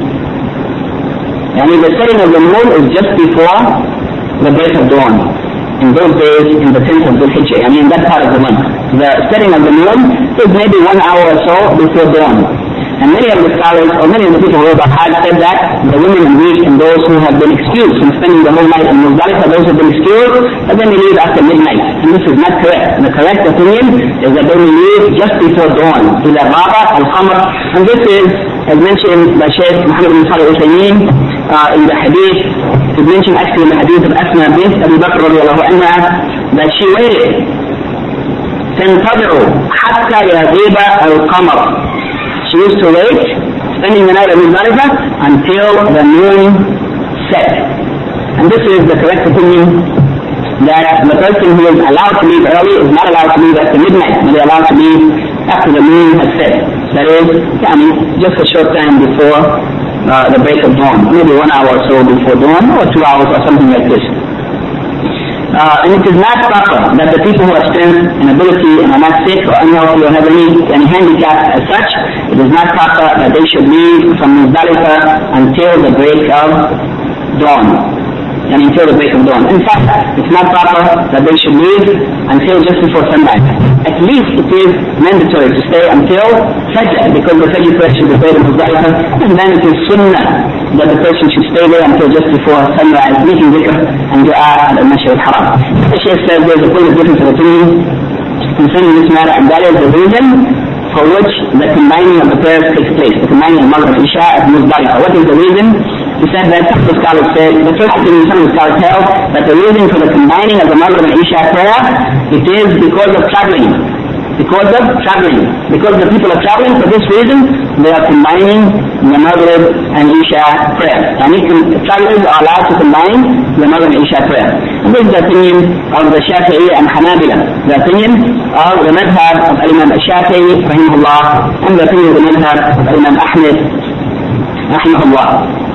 And the setting of the moon is just before the break of dawn. In those days, in the tenth of Dhul Hijjah, I mean that part of the month. The setting of the moon is maybe one hour or so before dawn. And many of the scholars, or many of the people who wrote about Hajj said that the women and weak and those who have been excused from spending the whole night in Muzdalifah, those who have been excused, and then they leave after midnight. And this is not correct. The correct opinion is that they will leave just before dawn. إِذَا غَابَ الْقَمَرُ. And this is, as mentioned by Shaykh Muhammad bin Salih al-Uthaymeen uh, in the hadith, it is mentioned actually in the hadith of Asma bint Abi Bakr radiallahu anha, that she waited تنتظر حتى يغيب القمر. She used to wait, spending the night at Muzdalifah until the moon set. And this is the correct opinion, that the person who is allowed to leave early is not allowed to leave after midnight, but they are allowed to leave after the moon has set. That is, I mean, just a short time before uh, the break of dawn, maybe one hour or so before dawn, or two hours or something like this. Uh, and it is not proper that the people who have strength and ability and are not sick or unhealthy or have any, any handicap as such, it is not proper that they should leave from Muzdalifah until the break of dawn, and until the break of dawn. In fact, it's not proper that they should leave until just before sunrise. At least it is mandatory to stay until Fajr, because the Fajr prayer should be prayed in Muzdalifah, and then it is sunnah that the person should stay there until just before sunrise, making dhikr and dua at al-Mashar al-Haram. The Shaykh says there is a point of difference of opinion concerning this matter, and that is the reason for which the combining of the prayers takes place, the combining of Maghrib and Isha at Muzdalifah. What is the reason? He said that some of the scholars say, the first opinion some of the scholars held, that the reason for the combining of the Maghrib and Isha prayer, it is because of traveling. Because of traveling. Because the people are traveling, for this reason, they are combining the Maghrib and Isha prayer. And travelers are allowed to combine the Maghrib and Isha prayer. And this is the opinion of the Shafi'i and Hanabila. The opinion of the madhab of Imam al-Shafi'i, rahimahullah, and the opinion of the madhab of Imam Ahmed, rahimahullah.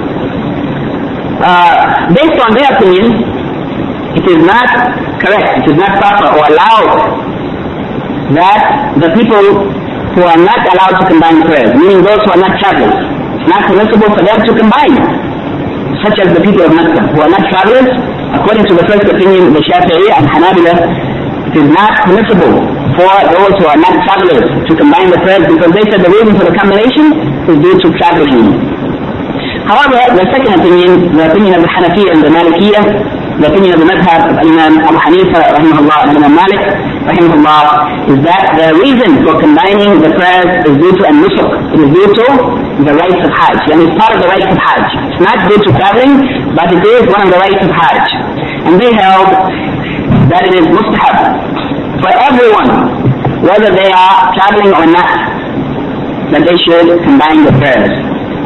Uh, based on their opinion, it is not correct, it is not proper or allowed that the people who are not allowed to combine prayers, meaning those who are not travelers, it's not permissible for them to combine, such as the people of Mecca who are not travelers. According to the first opinion of the Shafi'i and Hanabila, it is not permissible for those who are not travelers to combine the prayers, because they said the reason for the combination is due to traveling. However, the second opinion, the opinion of the Hanafiya and the Malikiyya, the opinion of the madhab of Imam Abu Hanifa rahimahullah and Imam Malik rahimahullah, is that the reason for combining the prayers is due to an-nusuk. It is due to the rites of Hajj, and it's part of the rites of Hajj. It's not due to traveling, but it is one of the rites of Hajj. And they held that it is mustahab for everyone, whether they are traveling or not, that they should combine the prayers.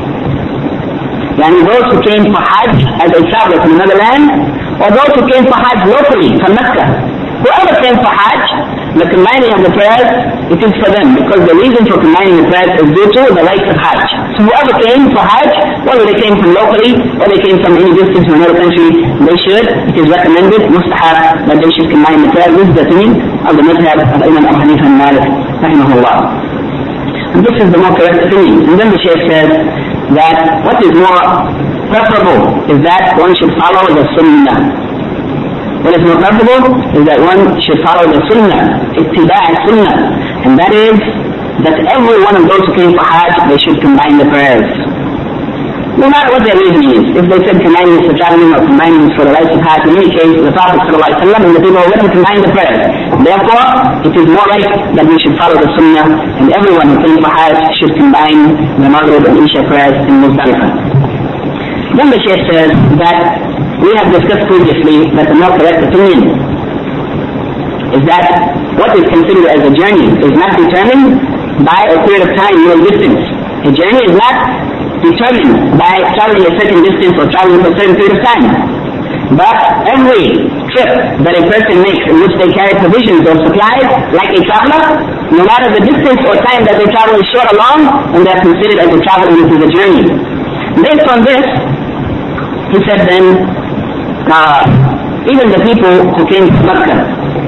And those who came for Hajj as a traveler from another land, or those who came for Hajj locally from Mecca, whoever came for Hajj, the combining of the prayers, it is for them, because the reason for combining the prayers is due to the rites of Hajj. So whoever came for Hajj, whether they came from locally or they came from any distance from another country, they should, it is recommended, mustahab, that they should combine the prayers. This is the opinion of the madhab of Imam Abu Hanifa and Malik rahimahullah. And this is the more correct opinion. And then the Shaykh says that what is more preferable is that one should follow the sunnah. What is more preferable is that one should follow the sunnah, ittiba' sunnah, and that is that every one of those who came for Hajj, they should combine the prayers. No matter what their reasoning is, if they said combining is for traveling or combining is for the rites of Hajj, in any case, the Prophet ﷺ and the people were to combine the prayers. Therefore, it is more right that we should follow the sunnah, and everyone who came for Hajj should combine the Maghrib and Isha prayers in Muzdalifah. Then the Shaykh says that we have discussed previously that the more correct opinion is that what is considered as a journey is not determined by a period of time or distance. A journey is not determined by traveling a certain distance or traveling for a certain period of time. But every trip that a person makes in which they carry provisions or supplies, like a traveler, no matter the distance or time that they travel is short or long, and they are considered as a travel and it is a journey. Based on this, he said then, uh, even the people who came to Mecca,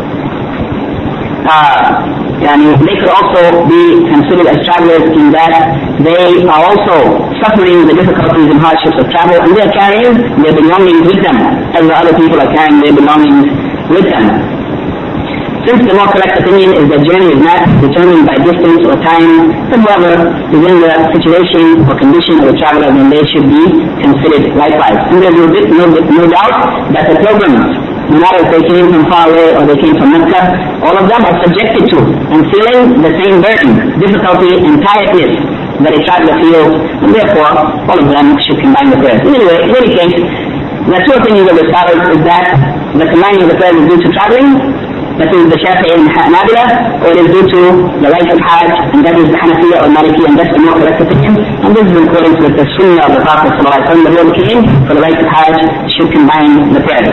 uh, Yani they could also be considered as travelers in that they are also suffering the difficulties and hardships of travel, and they are carrying their belongings with them, as the other people are carrying their belongings with them. Since the more correct opinion is that journey is not determined by distance or time, then whoever is in the situation or condition of a traveler, then they should be considered likewise. And there is no, no, no doubt that the pilgrims, no matter if they came from far away or they came from Mecca, all of them are subjected to and feeling the same burden, difficulty, and tiredness that a traveler feels, and therefore all of them should combine the prayers. Anyway, in any case, the two opinions of the scholars is that the combining of the prayers is due to traveling, that is the Shafi'i and Hanabila, or it is due to the rites of Hajj, and that is the Hanafiya or Maliki, and that's the more correct opinion. And this is in accordance with the Sunnah of the Prophet ﷺ, that whoever came for the rites of Hajj should combine the prayers.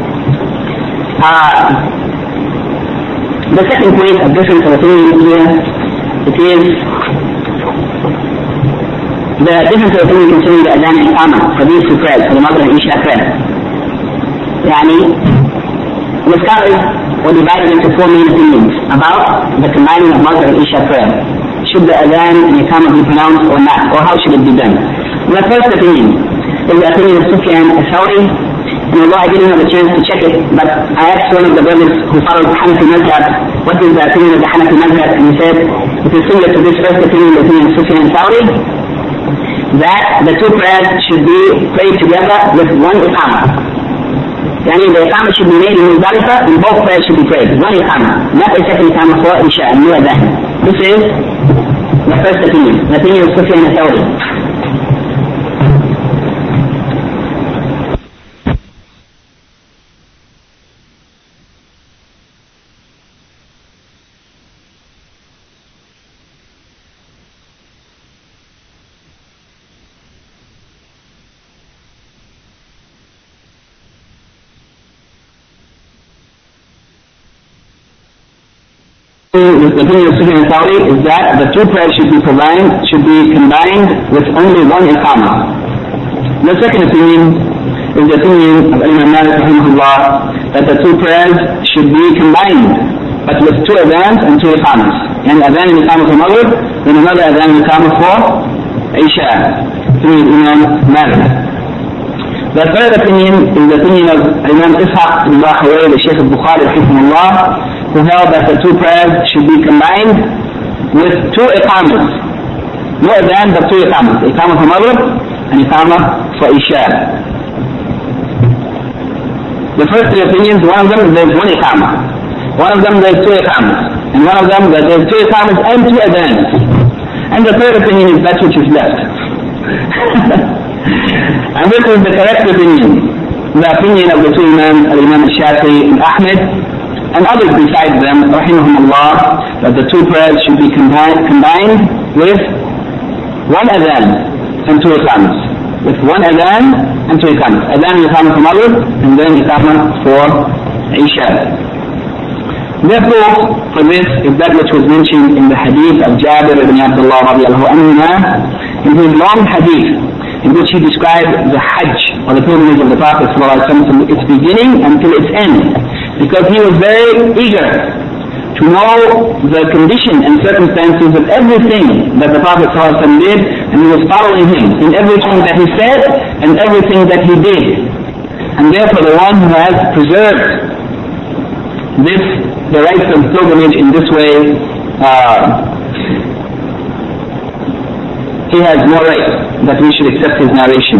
Uh, the second point of difference of opinion here, it is the difference of opinion concerning the Adhan and Iqamah for these two prayers, for the Maghrib and Isha prayer. Yani, the scholars were divided into four main opinions about the combining of Maghrib and Isha prayer. Should the Adhan and Iqamah be pronounced or not, or how should it be done? The first opinion is the opinion of Sufyan al-Thawri. And although I didn't have a chance to check it, but I asked one of the brothers who followed the Hanafi madhab, what is the opinion of the Hanafi madhab, and he said, it is similar to this first opinion, the opinion of Sufyan al-Thawri, that the two prayers should be prayed together with one iqamah. Yani the iqamah should be made in Muzdalifah, and both prayers should be prayed, one iqamah, not a second iqamah for Isha and no Adhan. This is the first opinion, the opinion of Sufyan al-Thawri. The opinion of Sufyan al-Thawri is that the two prayers should be combined, should be combined with only one iqamah. The second opinion is the opinion of Imam Malik rahimahullah, that the two prayers should be combined, but with two adhans and two iqamahs. And adhan and iqamah for Maghrib, then another adhan and iqamah for Isha. Opinion of Imam Malik. The third opinion is the opinion of Imam Ishaq ibn Rahawayh, the Shaykh al-Bukhari rahimahullah, who held that the two prayers should be combined with two iqamahs. No adhan, but two iqamahs. Iqamah for Maghrib an iqamah for Isha. The first three opinions, one of them there's one iqamah, one of them there's two iqamahs, and one of them that there's two iqamahs and two adhans. And the third opinion is that which is left. And this is the correct opinion, the opinion of the two Imams, Al-Imam Al-Shafi'i and Ahmed, and others besides them, rahimahumullah, that the two prayers should be combined, combined with one adhan and two iqamahs. With one adhan and two iqamahs. Adhan and iqamah for Maghrib, and then iqamah for Isha. Therefore, for this is that which was mentioned in the hadith of Jabir ibn Abdullah radiallahu anhu, in his long hadith, in which he described the Hajj, or the pilgrimage of the Prophet sallallahu alaihi wasallam, from its beginning until its end, because he was very eager to know the condition and circumstances of everything that the Prophet sallallahu alaihi wasallam did, and he was following him in everything that he said and everything that he did. And therefore the one who has preserved this, the rights of pilgrimage in this way, uh, he has more right that we should accept his narration.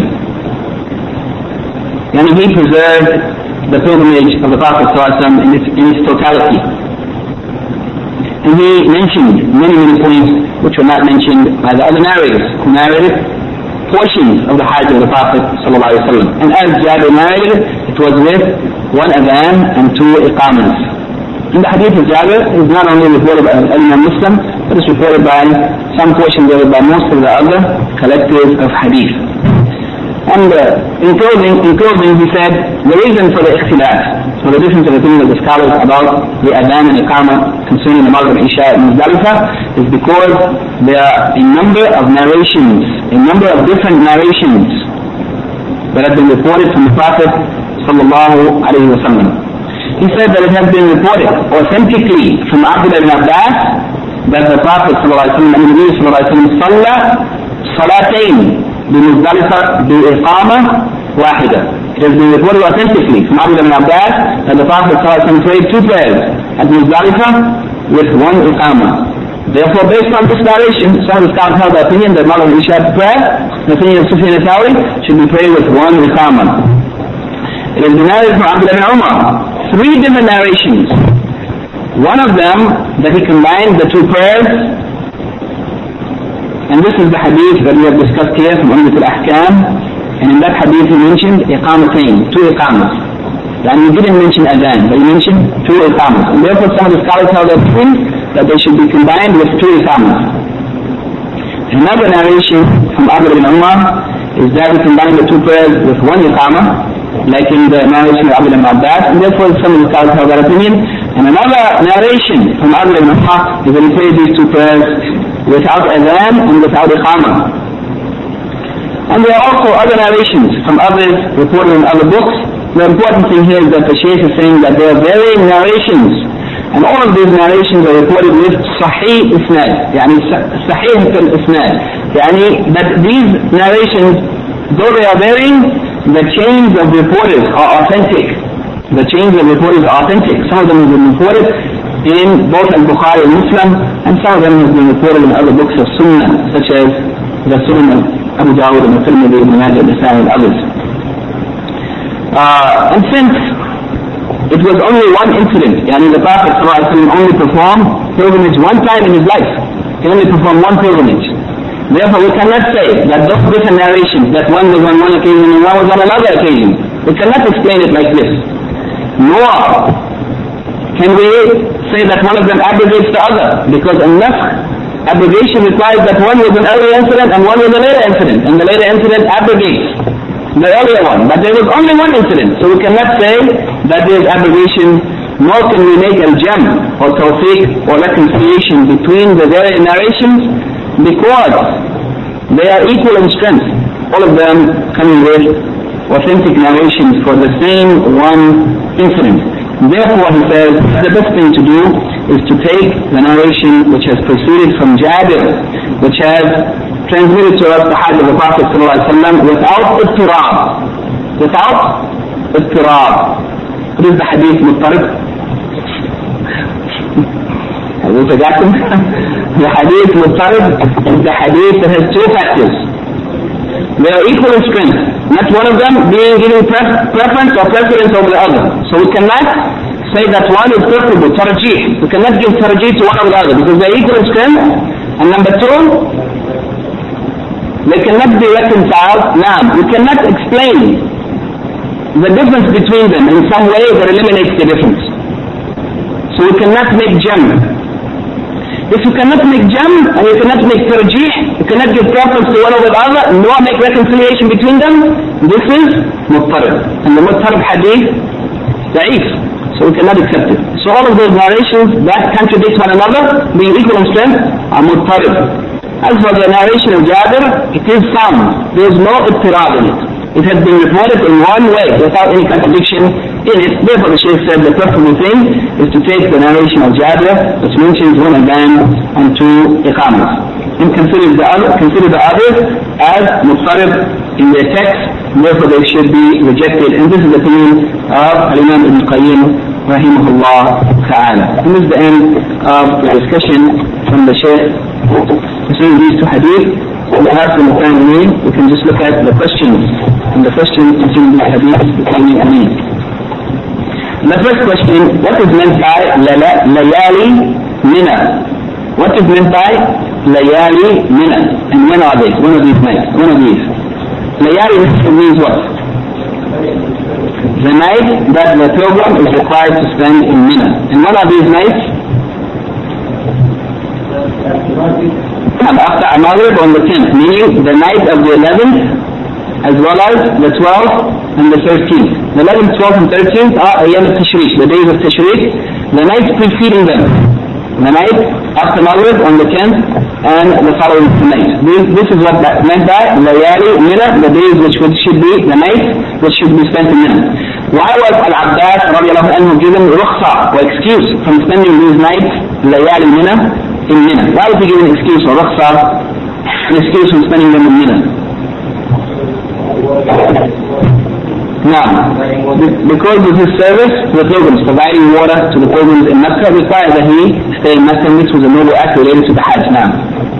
And he preserved the pilgrimage of the Prophet ﷺ in its, in its totality. And he mentioned many, many points which were not mentioned by the other narrators who narrated portions of the Hajj of the Prophet ﷺ. And as Jabir narrated, it was with one adhan and two iqamahs. In the hadith of Jabir, it is not only reported by Imam Muslim, but it's reported by some portions of it by most of the other collectors of hadith. And uh, in closing, in closing, he said, the reason for the ikhtilaf, for the difference of opinion of the scholars about the adhan and iqamah concerning the Maghrib, Isha, and Muzdalifah, is because there are a number of narrations, a number of different narrations that have been reported from the Prophet sallallahu alaihi wasallam. He said that it has been reported authentically from Abdullah ibn Abbas that the Prophet sallallahu alaihi wasallam and the Nabi sallallahu alaihi wasallam salla salatayn بمزدلفة بإقامة واحدة. It has been reported authentically from Abdullah ibn Abbas that the Prophet sallallahu alaihi wasallam prayed two prayers at Muzdalifah with one iqamah. Therefore, based on this narration, some of the scholars held the opinion that Maghrib and Isha prayer, the opinion of Sufyan al-Thawri, should be prayed with one iqamah. It has been narrated from Abdullah ibn Umar, three different narrations. One of them that he combined the two prayers, and this is the hadith that we have discussed here from Umdat al-Ahkam, and in that hadith he mentioned iqamatayn, two iqamas. And he didn't mention adhan, but he mentioned two iqamas. And therefore some of the scholars held the opinion that they should be combined with two iqamas. Another narration from Abdullah ibn Umar is that he combined the two prayers with one iqamah, like in the narration of Abdullah ibn Abbas, and therefore some of the scholars have that opinion. And another narration from Abdullah ibn Umar is that he prayed these two prayers without adhan and without iqamah. And there are also other narrations from others reported in other books. The important thing here is that the Shaykh is saying that there are varying narrations, and all of these narrations are reported with Sahih Isnad, yani Sahih Isnad, yani that these narrations, though they are varying, the chains of reporters are authentic. The chains of reporters are authentic. Some of them have been reported in both Al-Bukhari and Muslim, and some of them have been reported in other books of Sunnah, such as the Sunnah of Abu Dawud and Tirmidhi, Ibn Majah, Nasa'i, and others. Uh, and since it was only one incident, yani the Prophet ﷺ only performed pilgrimage one time in his life. He only performed one pilgrimage. Therefore, we cannot say that those different narrations, that one was on one occasion and one was on another occasion. We cannot explain it like this. Nor can we say that one of them abrogates the other, because enough abrogation requires that one was an earlier incident and one was a later incident, and the later incident abrogates the earlier one. But there was only one incident, so we cannot say that there is abrogation, nor can we make al-jam or tawfiq or reconciliation between the various narrations, because they are equal in strength, all of them coming with authentic narrations for the same one incident. Therefore, he says, the best thing to do is to take the narration which has proceeded from Jabir, which has transmitted to us the Hajj of the Prophet ﷺ without ittirab. Without ittirab. What is the hadith muttarib? Have you forgotten? The hadith muttarib is the hadith that has two factors. They are equal in strength. Not one of them being given pref- preference or precedence over the other. So we cannot say that one is preferable, tarjih. We cannot give tarjih to one over the other because they are equal in strength. And number two, they cannot be reconciled. Now, we cannot explain the difference between them in some way that eliminates the difference. So we cannot make jam. If you cannot make jam and you cannot make tarjih, you cannot give preference to one over the other, nor make reconciliation between them, this is muttarib. And the muttarib hadith, da'if. So we cannot accept it. So all of those narrations that contradict one another, being equal in strength, are muttarib. As for the narration of Jabir, it is sound. There is no ittirab in it. It has been reported in one way, without any contradiction in it. Therefore the Shaykh said the preferable thing is to take the narration of Jabir, which mentions one adhan and two iqamas. And consider the, other, consider the others as muttarib in their text, therefore they should be rejected. And this is the opinion of Al-Imam Ibn Qayyim, rahimahullah ta'ala. And this is the end of the discussion from the Shaykh concerning these two hadith. We have the Muqayyim, we can just look at the questions. And the questions concerning these hadith between and me. The first question, what is meant by layali mina? What is meant by layali mina? And when are they? One of these nights. One of these. Layali means what? The night that the pilgrim is required to spend in Mina. And one of these nights? After Maghrib on the tenth, meaning the night of the eleventh, as well as the twelfth and the thirteenth. The eleventh, twelfth and thirteenth are Ayyam al-Tashriq, the days of Tashriq, the nights preceding them. The night after Maghrib on the tenth and the following night. This, this is what that meant by Layali Mina, the days which should be, the nights which should be spent in Mina. Why was Al-Abbas radiallahu anhu given rukhsa or excuse from spending these nights, Layali Mina, in Mina? Why was he given an excuse or rukhsa, an excuse from spending them in Mina? Now, because of his service to the pilgrims, providing water to the pilgrims in Mecca, required that he stay in Mecca, and this was a noble act related to the Hajj. Now,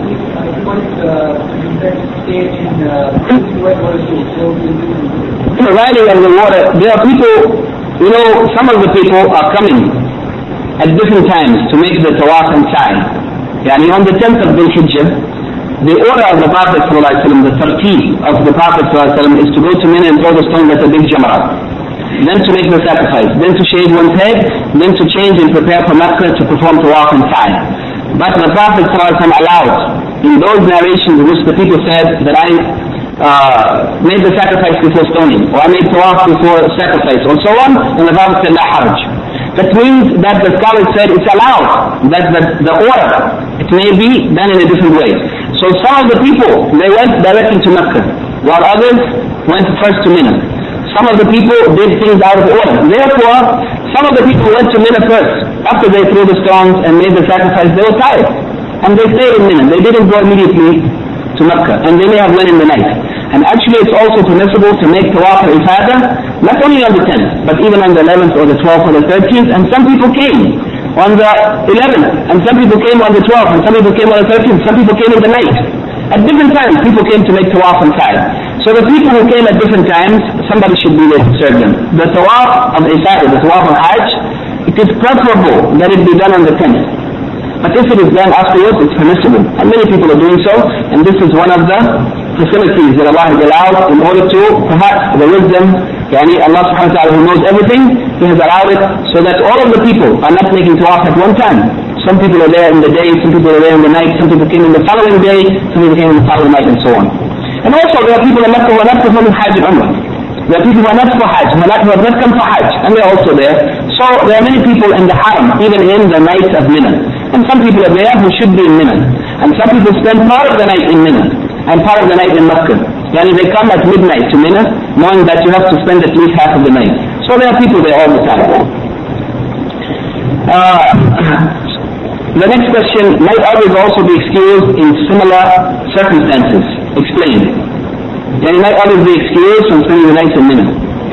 providing of the water, there are people, you know, some of the people are coming at different times to make the tawaf and sa'i. Yani on the tenth of Dhul Hijjah, the order of the Prophet ﷺ, the tartib of the Prophet ﷺ is to go to Mina and throw the stone at the big Jamrah. Then to make the sacrifice, then to shave one's head, then to change and prepare for Mecca to perform tawaf and sa'i. But the Prophet ﷺ allowed, in those narrations in which the people said that I uh, made the sacrifice before stoning, or I made tawaf before sacrifice, or so on, and the Prophet said, La haraj. That means that the scholars said it's allowed, that the, the order, it may be done in a different way. So some of the people, they went directly to Mecca, while others went first to Mina. Some of the people did things out of order. Therefore, some of the people went to Mina first. After they threw the stones and made the sacrifice, they were tired. And they stayed in Mina. They didn't go immediately to Mecca. And they may have went in the night. And actually it's also permissible to make tawaf or ifadah, not only on the tenth, but even on the eleventh or the twelfth or the thirteenth. And some people came on the eleventh, and some people came on the twelfth, and some people came on the thirteenth, some people came in the night. At different times, people came to make tawaf and sa'i. So the people who came at different times, somebody should be there to serve them. The tawaf of ifadah, the tawaf of hajj, it is preferable that it be done on the tenth. But if it is done afterwards, it's permissible. And many people are doing so, and this is one of the facilities that Allah has allowed in order to, perhaps, the wisdom, yani Allah subhanahu wa ta'ala who knows everything, He has allowed it so that all of the people are not making tawaf at one time. Some people are there in the day, some people are there in the night, some people came in the following day, some people came in the following night, and so on. And also there are people in Mecca who are not performing Hajj and Umrah. There are people who are not for Hajj, who have not come for Hajj, and they are also there. So there are many people in the Haram, even in the night of Mina. And some people are there who should be in Mina. And some people spend part of the night in Mina, and part of the night in Mecca. Yani they come at midnight to Mina, knowing that you have to spend at least half of the night. So there are people there all the time. Uh, the next question, might others also be excused in similar circumstances? Explain. Yani might others be excused from spending the night in Mina?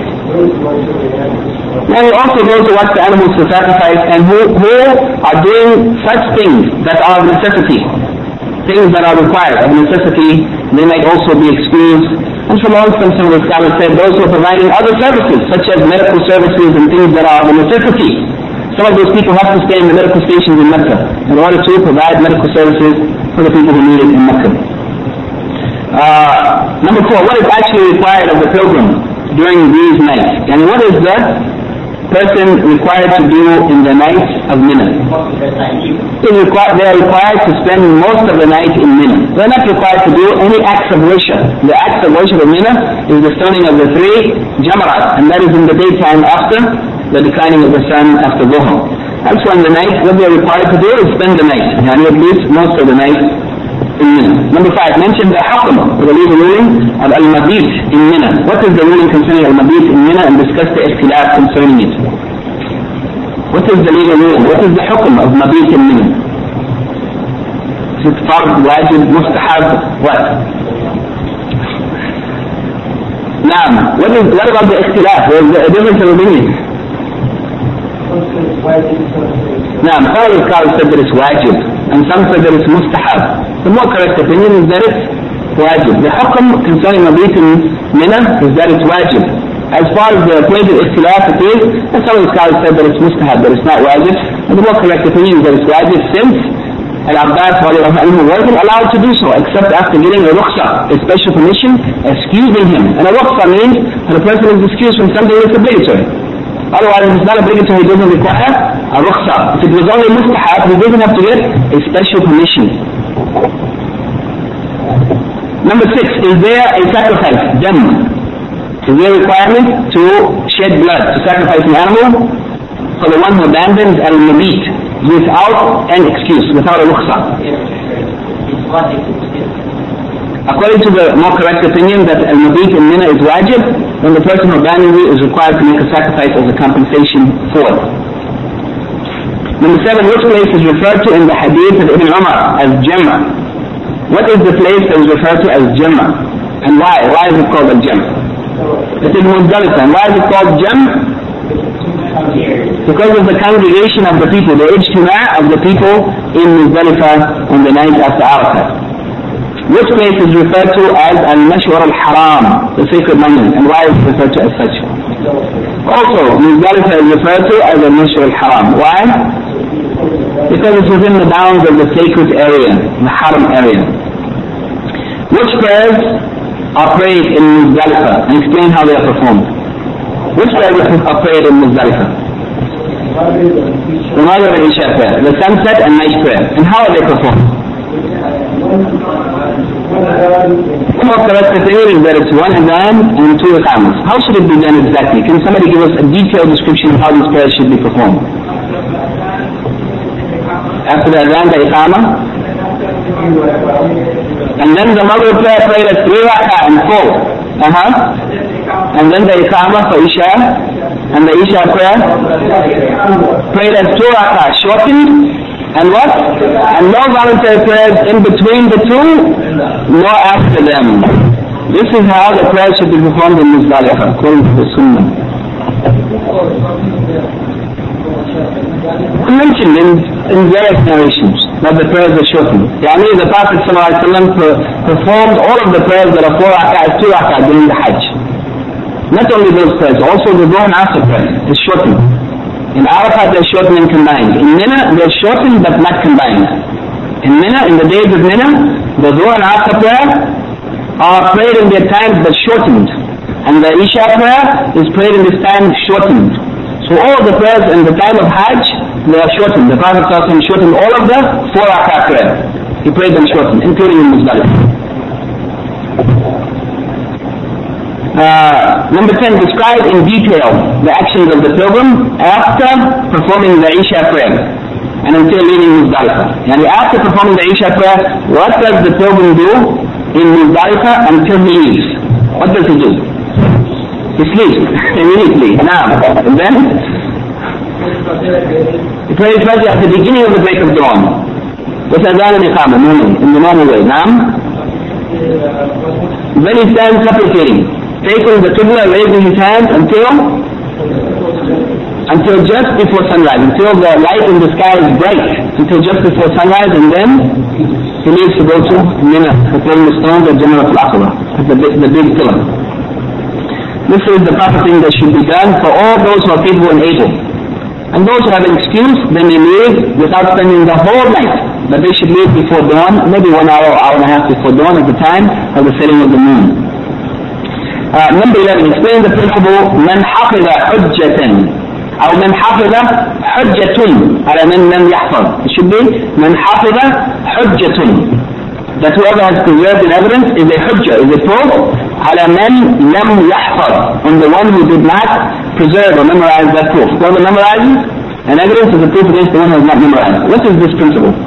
Now he also goes to watch the animals to sacrifice, and who, who are doing such things that are of necessity, things that are required of necessity, they might also be excused And for long time, some of the scholars said those who are providing other services, such as medical services and things that are of a necessity. Some of those people have to stay in the medical stations in Mecca in order to provide medical services for the people who need it in Mecca. Uh, number four, what is actually required of the pilgrim during these nights? And what is the person required to do in the night of Mina? They are required to spend most of the night in Mina. They are not required to do any acts of worship. The acts of worship of Mina is the stoning of the three Jamarat, and that is in the daytime after the declining of the sun after Dhuhr. That's when the night, what they are required to do is spend the night, and at least most of the night in Mina. Number five, mention the hukm, the legal ruling of al-mabit in Mina. What is the ruling concerning al-mabit in Mina, and discuss the ikhtilaf concerning it. What is the legal ruling? What is the hukm of mabit in Mina? Is it fard, wajib, mustahab, what? Naam. What is, what about the ikhtilaf? There is a difference of opinion. Naam, some of the scholars said that it's wajib, and some said that it's mustahab. The more correct opinion is that it's wajib. The hukm concerning mabit in Mina is that it's wajib. As far as the place of ikhtilaf it is, and some of the scholars said that it's mustahab, that it's not wajib. And the more correct opinion is that it's wajib, since Al-Abbas wasn't allowed to do so except after getting a rukhsa, a special permission, excusing him. And a rukhsa means that a person is excused from something that's obligatory. Otherwise, if it's not obligatory, he doesn't require a rukhsa. If it was only mustahab, he doesn't have to get a special permission. Number six, is there a sacrifice, dam? Is there a requirement to shed blood, to sacrifice an animal for the one who abandons al-mabit without an excuse, without a rukhsa? According to the more correct opinion that al-mabit in Mina is wajib, then the person who abandons it is required to make a sacrifice as a compensation for it. Number seven, which place is referred to in the hadith of Ibn Umar as Jamra? What is the place that is referred to as Jamra? And why? Why is it called a Jamra? It is Muzdalifah. And why is it called Jamra? Because of the congregation of the people, the ijtima' of the people in Muzdalifah on the night after Arafah. Which place is referred to as Al-Mashwar Al-Haram, the sacred monument, and why is it referred to as such? Also, Muzdalifah is referred to as Al-Mashwar Al-Haram. Why? Because it's within the bounds of the sacred area, the Haram area. Which prayers are prayed in Muzdalifah, and explain how they are performed. Which prayers are prayed in Muzdalifah? The Maghrib and Isha prayer, the sunset and night prayer. And how are they performed? The more correct opinion is that it's one adhan and two iqamas. How should it be done exactly? Can somebody give us a detailed description of how these prayers should be performed? After the adhan, the iqama, and then the Maghrib prayer prayed as three rak'ah and four. Uh-huh. And then the iqama for Isha, and the Isha prayer prayed as two rak'ah, shortened, and what? And no voluntary prayers in between the two, nor after them. This is how the prayer should be performed in Muzdalifah, according to the Sunnah. Mentioned in, in various narrations that the prayers are shortened. Yani the Prophet ﷺ performed all of the prayers that are four rak'ahs, two rak'ahs during the Hajj. Not only those prayers, also the Dhuhr and Asr prayer is shortened. In Arafat they're shortened and combined. In Mina they're shortened but not combined. In Mina, in the days of Mina, the Dhuhr and Asr prayer are prayed in their times but shortened. And the Isha prayer is prayed in this time shortened. So all of the prayers in the time of Hajj, they are shortened. The Prophet ﷺ shortened all of the four rak'ah prayers. He prayed them shortened, including in Muzdalifah. Uh, number ten, describe in detail the actions of the pilgrim after performing the Isha prayer and until leaving Muzdalifah. And after performing the Isha prayer, what does the pilgrim do in Muzdalifah until he leaves? What does he do? He sleeps immediately. Now, and then he prays Fajr at the beginning of the break of dawn. With adhan and iqamah, normally, in the normal way. Now, then he stands supplicating, facing the Qibla, raising his hands until until just before sunrise, until the light in the sky is bright, until just before sunrise, and then he leaves to go to Mina, fulfilling the stones of Jamrat al-Aqaba, the, the big pillar. This is the proper thing that should be done for all those who are capable and able. And those who have an excuse, they may leave without spending the whole night, but they should leave before dawn, maybe one hour or hour and a half before dawn at the time of the setting of the moon. Uh, number eleven, explain the principle من حفظ حجة أو من حفظ حجة على من لم يحفظ. It should be من حفظ حجة, that whoever has preserved an evidence is a hujjah, is a proof على من لم يحفظ, on the one who did not preserve or memorize that proof. Whoever memorizes an evidence is a proof against the one who has not memorized. What is this principle?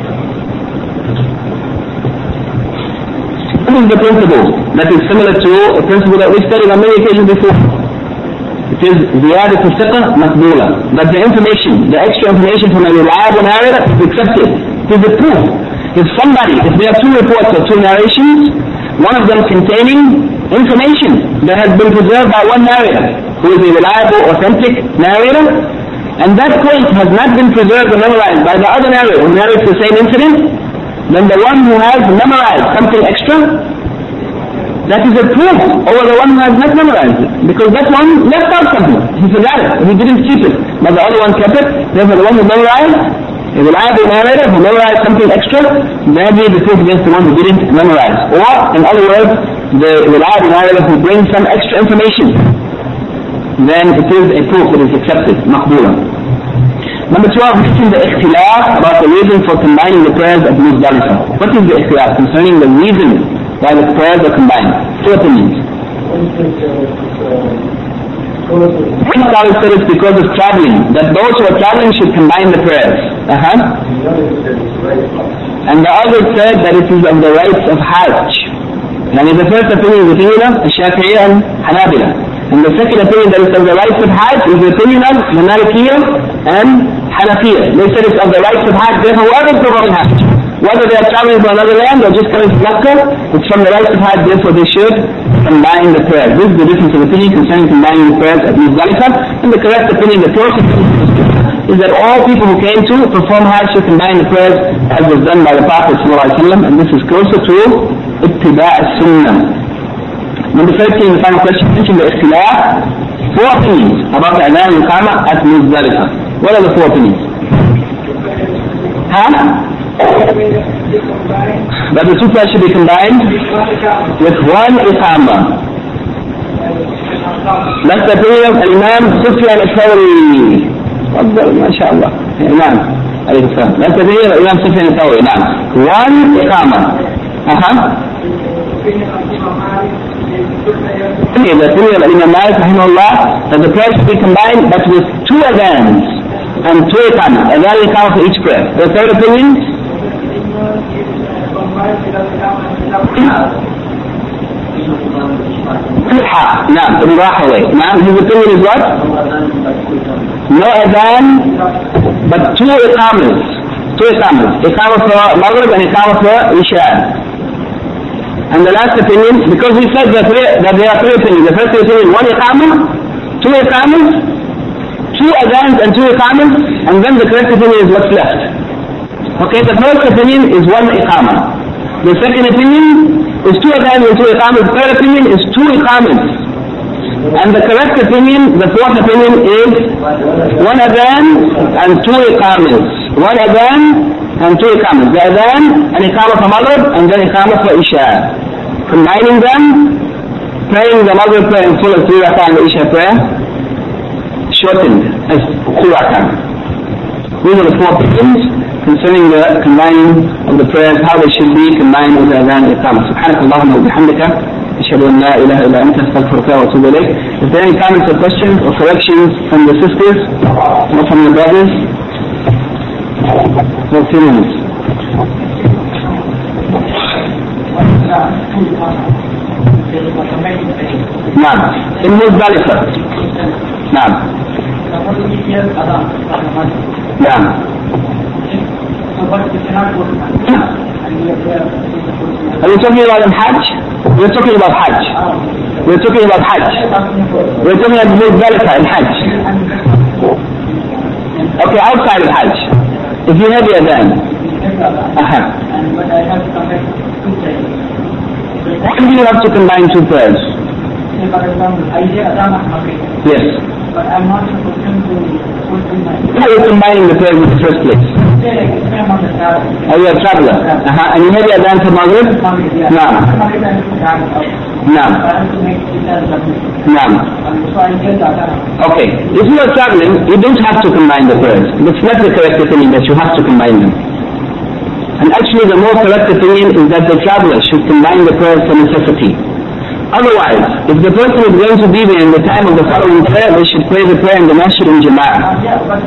This is the principle that is similar to a principle that we studied on many occasions before. It is ziyadat al-thiqah maqbula, that the information, the extra information from a reliable narrator is accepted. It is a proof. If somebody, if there are two reports or two narrations, one of them containing information that has been preserved by one narrator, who is a reliable, authentic narrator, and that point has not been preserved or memorized by the other narrator who narrates the same incident, then the one who has memorized something extra, that is a proof over the one who has not memorized it. Because that one left out something. He forgot it. He didn't keep it. But the other one kept it. Therefore the one who memorized, a reliable narrator who memorized something extra, that is a proof against the one who didn't memorize. Or, in other words, the reliable narrator who brings some extra information, then it is a proof that is accepted, maqbula. Number twelve, mention the ikhtilaf about the reason for combining the prayers at Muzdalifah. What is the ikhtilaf concerning the reason why the prayers are combined? Two opinions. One scholar said it's because of traveling, that those who are traveling should combine the prayers. Uh-huh. And the other said that it is of the rites of Hajj. And the first opinion is the opinion of Shafi'iyya and Hanabila. And the second opinion that is of the rights of Hajj is the opinion of the Malikiyya and Hanafiya. They said it's of the rights of Hajj, therefore whoever is performing Hajj, whether they are traveling to another land or just coming to Makkah, it's from the rights of Hajj, therefore they should combine the prayers. This is the difference of opinion concerning combining the prayers at Muzdalifah. And the correct opinion, the closest is that all people who came to perform Hajj should combine the prayers as was done by the Prophet ﷺ, and this is closer to Ittida' as-Sunnah. Number thirteen, the final question, mention the ikhtilaf, four opinions about the adhan and iqamah at Muzdalifah. What are the four opinions? Huh? That the two prayers should be combined with one iqamah. That's the opinion of Imam Sufyan al-Thawri. MashaAllah. Imam. That's the opinion of Imam Sufyan al-Thawri. One iqamah. Uh-huh. Okay, the opinion of Imam Malik rahimahullah, that the prayers should be combined but with two adhans and two iqamah, adhan and iqamah for each prayer. The third opinion? Naam, Ibn Rahaway. Naam, his opinion is what? No adhan but two iqamahs. Two iqamahs. Iqamah for Maghrib and iqamah for Isha. And the last opinion, because we said that, three, that there are three opinions. The first opinion, one iqamah, two iqamahs, two adhans and two iqamahs, and then the correct opinion is what's left. Okay, the first opinion is one iqamah. The second opinion is two adhans and two iqamahs. The third opinion is two iqamahs. And the correct opinion, the fourth opinion is one adhan and two iqamahs. One adhan and two iqamahs. The adhan and iqamah for Maghrib and then iqamah for Isha. Combining them, praying the Maghrib prayer in full as three rak'ah and the Isha prayer shortened as two rak'ah. These are the four opinions concerning the combining of the prayers, how they should be combined with the adhan and iqamah. Subhanak Allahumma wa bihamdika, ashhadu an la ilaha illa anta, astaghfiruka wa atubu ilayk. If there are any comments or questions or corrections from the sisters or from the brothers, for a few minutes. نعم in Muzdalifah. نعم نعم Are you talking about Hajj? We're talking about Hajj. We're talking about Hajj. We're talking about Muzdalifah and Hajj. Okay, outside of Hajj. If you have your adhan. Uh-huh. But I have to combine two prayers. Why do you have to combine two prayers? Say for example, I say adhan of Maghrib. Yes. But I'm not in a position to fulfill my... Why are you combining the prayers in the first place? Say like, if I'm on the travel. Oh, you're a traveler. Uh-huh. And you have your adhan for Maghrib? Maghrib, yeah. No. Maghrib I have to travel out. No. I have to make it as a... No. So I get the adhan. Okay. If you are traveling, you don't have to combine the prayers. That's not the correct opinion that you have to combine them. And actually the more correct opinion is that the traveler should combine the prayers for necessity. Otherwise, if the person is going to be there in the time of the following prayer, they should pray the prayer in the masjid in Jama'ah. Yeah, but...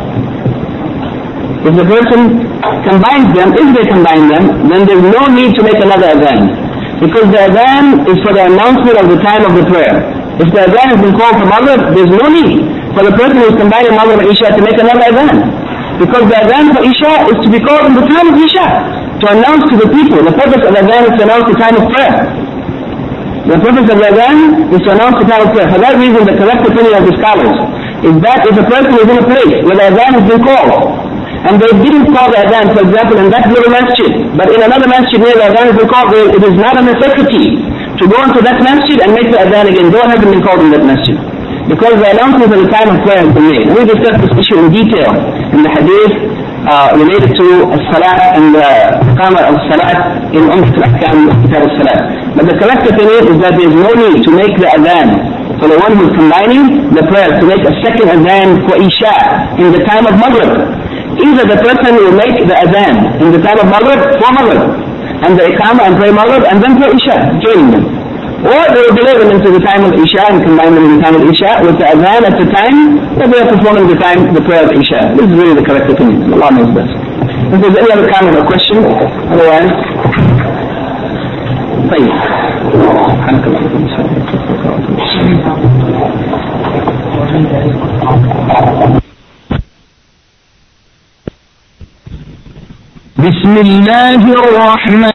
If the person combines them, if they combine them, then there's no need to make another adhan. Because the adhan is for the announcement of the time of the prayer. If the adhan has been called for Maghrib, there's no need for the person who is combining Maghrib and Isha to make another adhan. Because the adhan for Isha is to be called in the time of Isha, to announce to the people. The purpose of the adhan is to announce the time of prayer. The purpose of the adhan is to announce the time of prayer. For that reason, the correct opinion of the scholars is that if a person is in a place where the adhan has been called, and they didn't call the adhan, for example, in that little masjid, but in another masjid where the adhan has been called, it is not a necessity to go into that masjid and make the adhan again, though it hasn't been called in that masjid. Because the announcement of the time of prayer has been made. We discussed this issue in detail in the hadith uh, related to as-salat and the qamah of salat in Umdat al-Ahkam of Kitab al-Salat. But the correct opinion is that there is no need to make the adhan for the one who is combining the prayer to make a second adhan for Isha in the time of Maghrib. Either the person will make the adhan in the time of Maghrib for Maghrib, and the Iqamah and pray Maghrib, and then pray Isha, joining them. Or they will delay them into the time of Isha and combine them in the time of Isha with the adhan at the time that they are performing the time, the prayer of Isha. This is really the correct opinion. Allah knows best. If there's any other comment or question, otherwise, طيب. بسم الله الرحمن